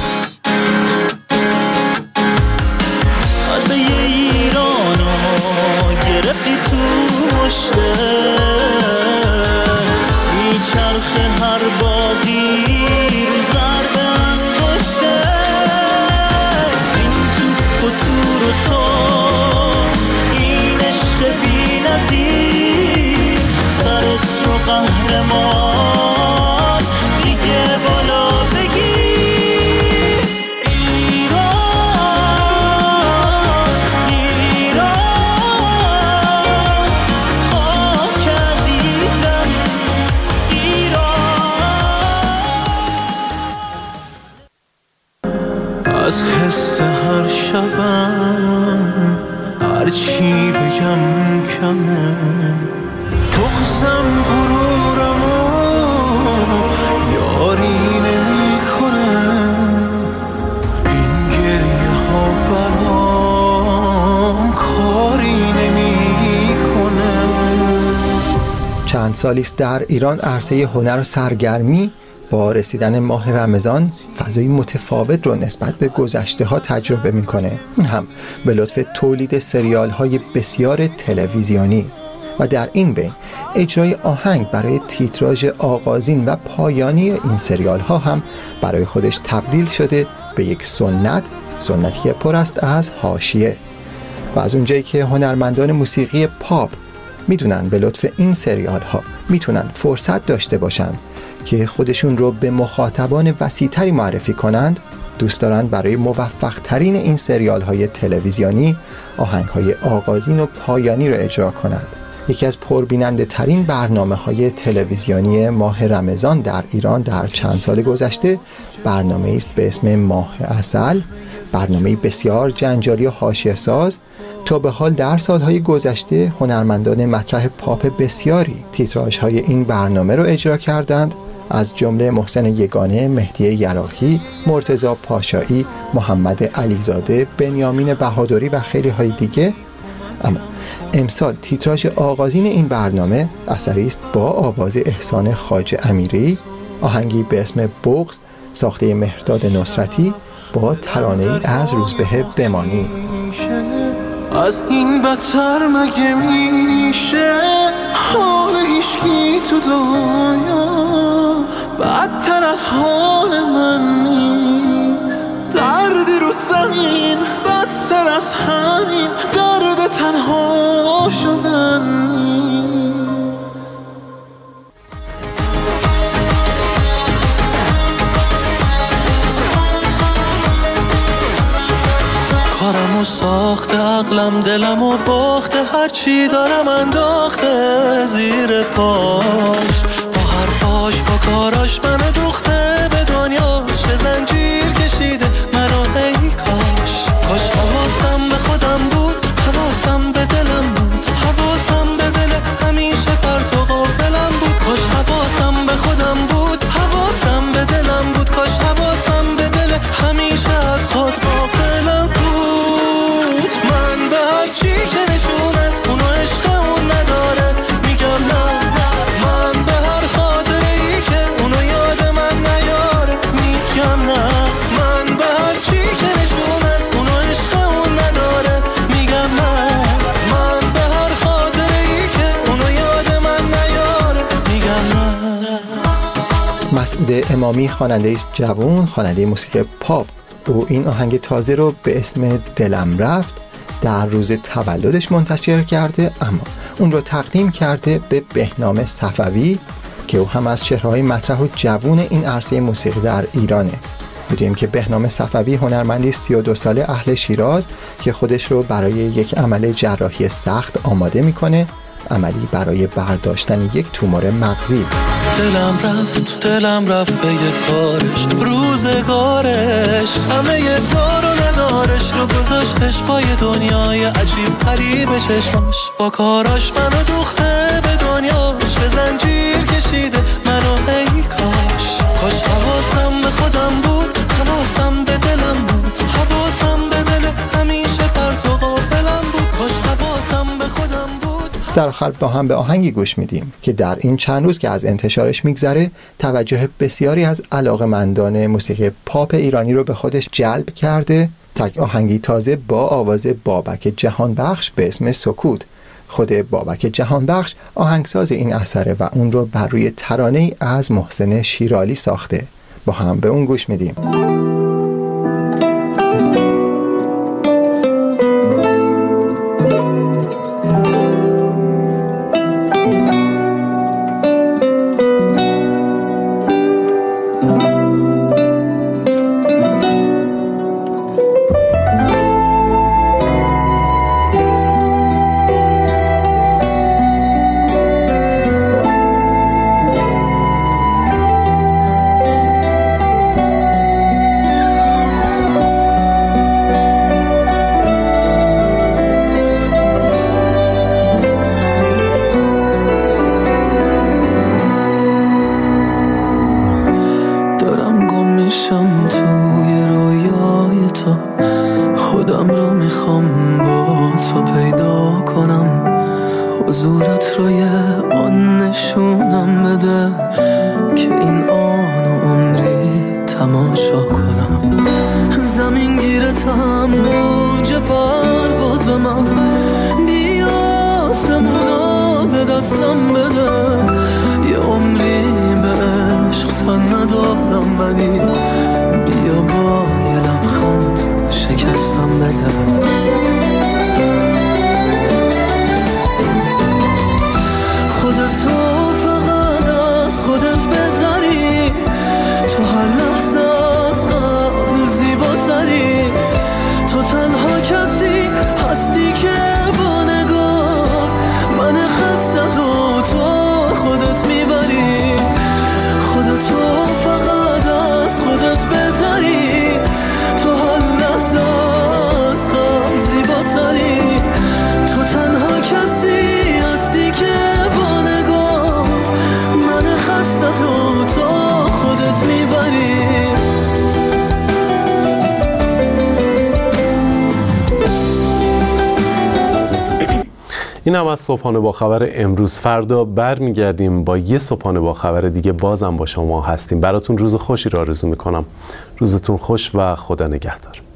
از حس هر شبم هر چی بگم کمه، بغزم غرورم و یاری نمی کنه، این گریه ها برام کاری نمی کنه. چند سالیست در ایران عرصه هنر و سرگرمی با رسیدن ماه رمضان فضای متفاوت رو نسبت به گذشته ها تجربه میکنه، این هم به لطف تولید سریال های بسیار تلویزیونی و در این بین اجرای آهنگ برای تیتراژ آغازین و پایانی این سریال ها هم برای خودش تبدیل شده به یک سنت، سنتی پر است از حاشیه. و از اونجایی که هنرمندان موسیقی پاپ میدونن به لطف این سریال ها میتونن فرصت داشته باشن که خودشون رو به مخاطبان وسیع‌تری معرفی کنند، دوست دارند برای موفق ترین این سریال های تلویزیونی آهنگ های آغازین و پایانی رو اجرا کنند یکی از پربیننده ترین برنامه های تلویزیونی ماه رمضان در ایران در چند سال گذشته برنامه است به اسم ماه عسل، برنامه بسیار جنجالی و حاشیه ساز. تا به حال در سالهای گذشته هنرمندان مطرح پاپ بسیاری تیتراژهای این برنامه رو اجرا کردند، از جمله محسن یگانه، مهدی یراحی، مرتضی پاشایی، محمد علیزاده، بنیامین بهادری و خیلی های دیگه. اما امسال تیتراژ آغازین این برنامه اثری است با آواز احسان خواجه امیری، آهنگی به اسم بغض ساخته مهرداد نصرتی با ترانه‌ای از روزبه بمانی. از این بدتر مگه میشه حال هیچکی تو دنیا بدتر از حال من نیست، دردی رو زمین بدتر از همین درد تنها شدن نیست. کارمو ساخته عقلم دلمو باخته هرچی دارم انداخته زیر پاش، با حرفاش با کاراش منو دوخته به دنیاش، زنجیر کشیده منو ای کاش. کاش حواسم به خودم بود، حواسم به دلم بود، حواسم به دل همیشه پرت و غافلم بود. کاش حواسم به خودم بود، حواسم به دلم بود، کاش حواسم به دل همیشه از خود غافلم بود. من به هر چی که نشون از اونو عشق اون نداره میگم نه، من به هر خاطره ای که اونو یاد من نیاره میگم نه، من به هر چی که نشون از اونو عشق اون نداره میگم نه، من به هر خاطره ای که اونو یاد من نیاره میگم نه. مسعود امامی خواننده است جوان، خواننده موسیقی پاپ. او این آهنگ تازه رو به اسم دلم رفت در روز تولدش منتشر کرده، اما اون رو تقدیم کرده به بهنام صفوی که او هم از چهره‌های مطرح و جوان این عرصه موسیقی در ایرانه. می‌دونیم که بهنام صفوی هنرمندی سی و دو ساله اهل شیراز که خودش رو برای یک عمل جراحی سخت آماده میکنه، عملی برای برداشتن یک تومور مغزی. دلم رفت دلم رفت به یک کارش روزگارش، همه یه دار و ندارش رو گذاشتش پای دنیای عجیب غریب چشماش، با کاراش منو دوخته به دنیاش، زنجیر کشیده منو ای کاش. کاش حواسم به خودم بود، حواسم به دلم بود، حواسم به دل همیشه پرت و غافلم بود، کاش حواسم به خودم بود. در آخر با هم به آهنگی گوش میدیم که در این چند روز که از انتشارش میگذره توجه بسیاری از علاقه‌مندان موسیقی پاپ ایرانی رو به خودش جلب کرده. تک آهنگی تازه با آواز بابک جهانبخش به اسم سکوت. خود بابک جهانبخش آهنگساز این اثره و اون رو بر روی ترانه‌ای از محسن شیرالی ساخته. با هم به اون گوش میدیم. تو تنها کسی هستی که با نگات من خسته این هم از صبحانه با خبر امروز. فردا برمیگردیم با یه صبحانه با خبر دیگه، بازم با شما هستیم. براتون روز خوشی رو آرزو میکنم. روزتون خوش و خدا نگهدار.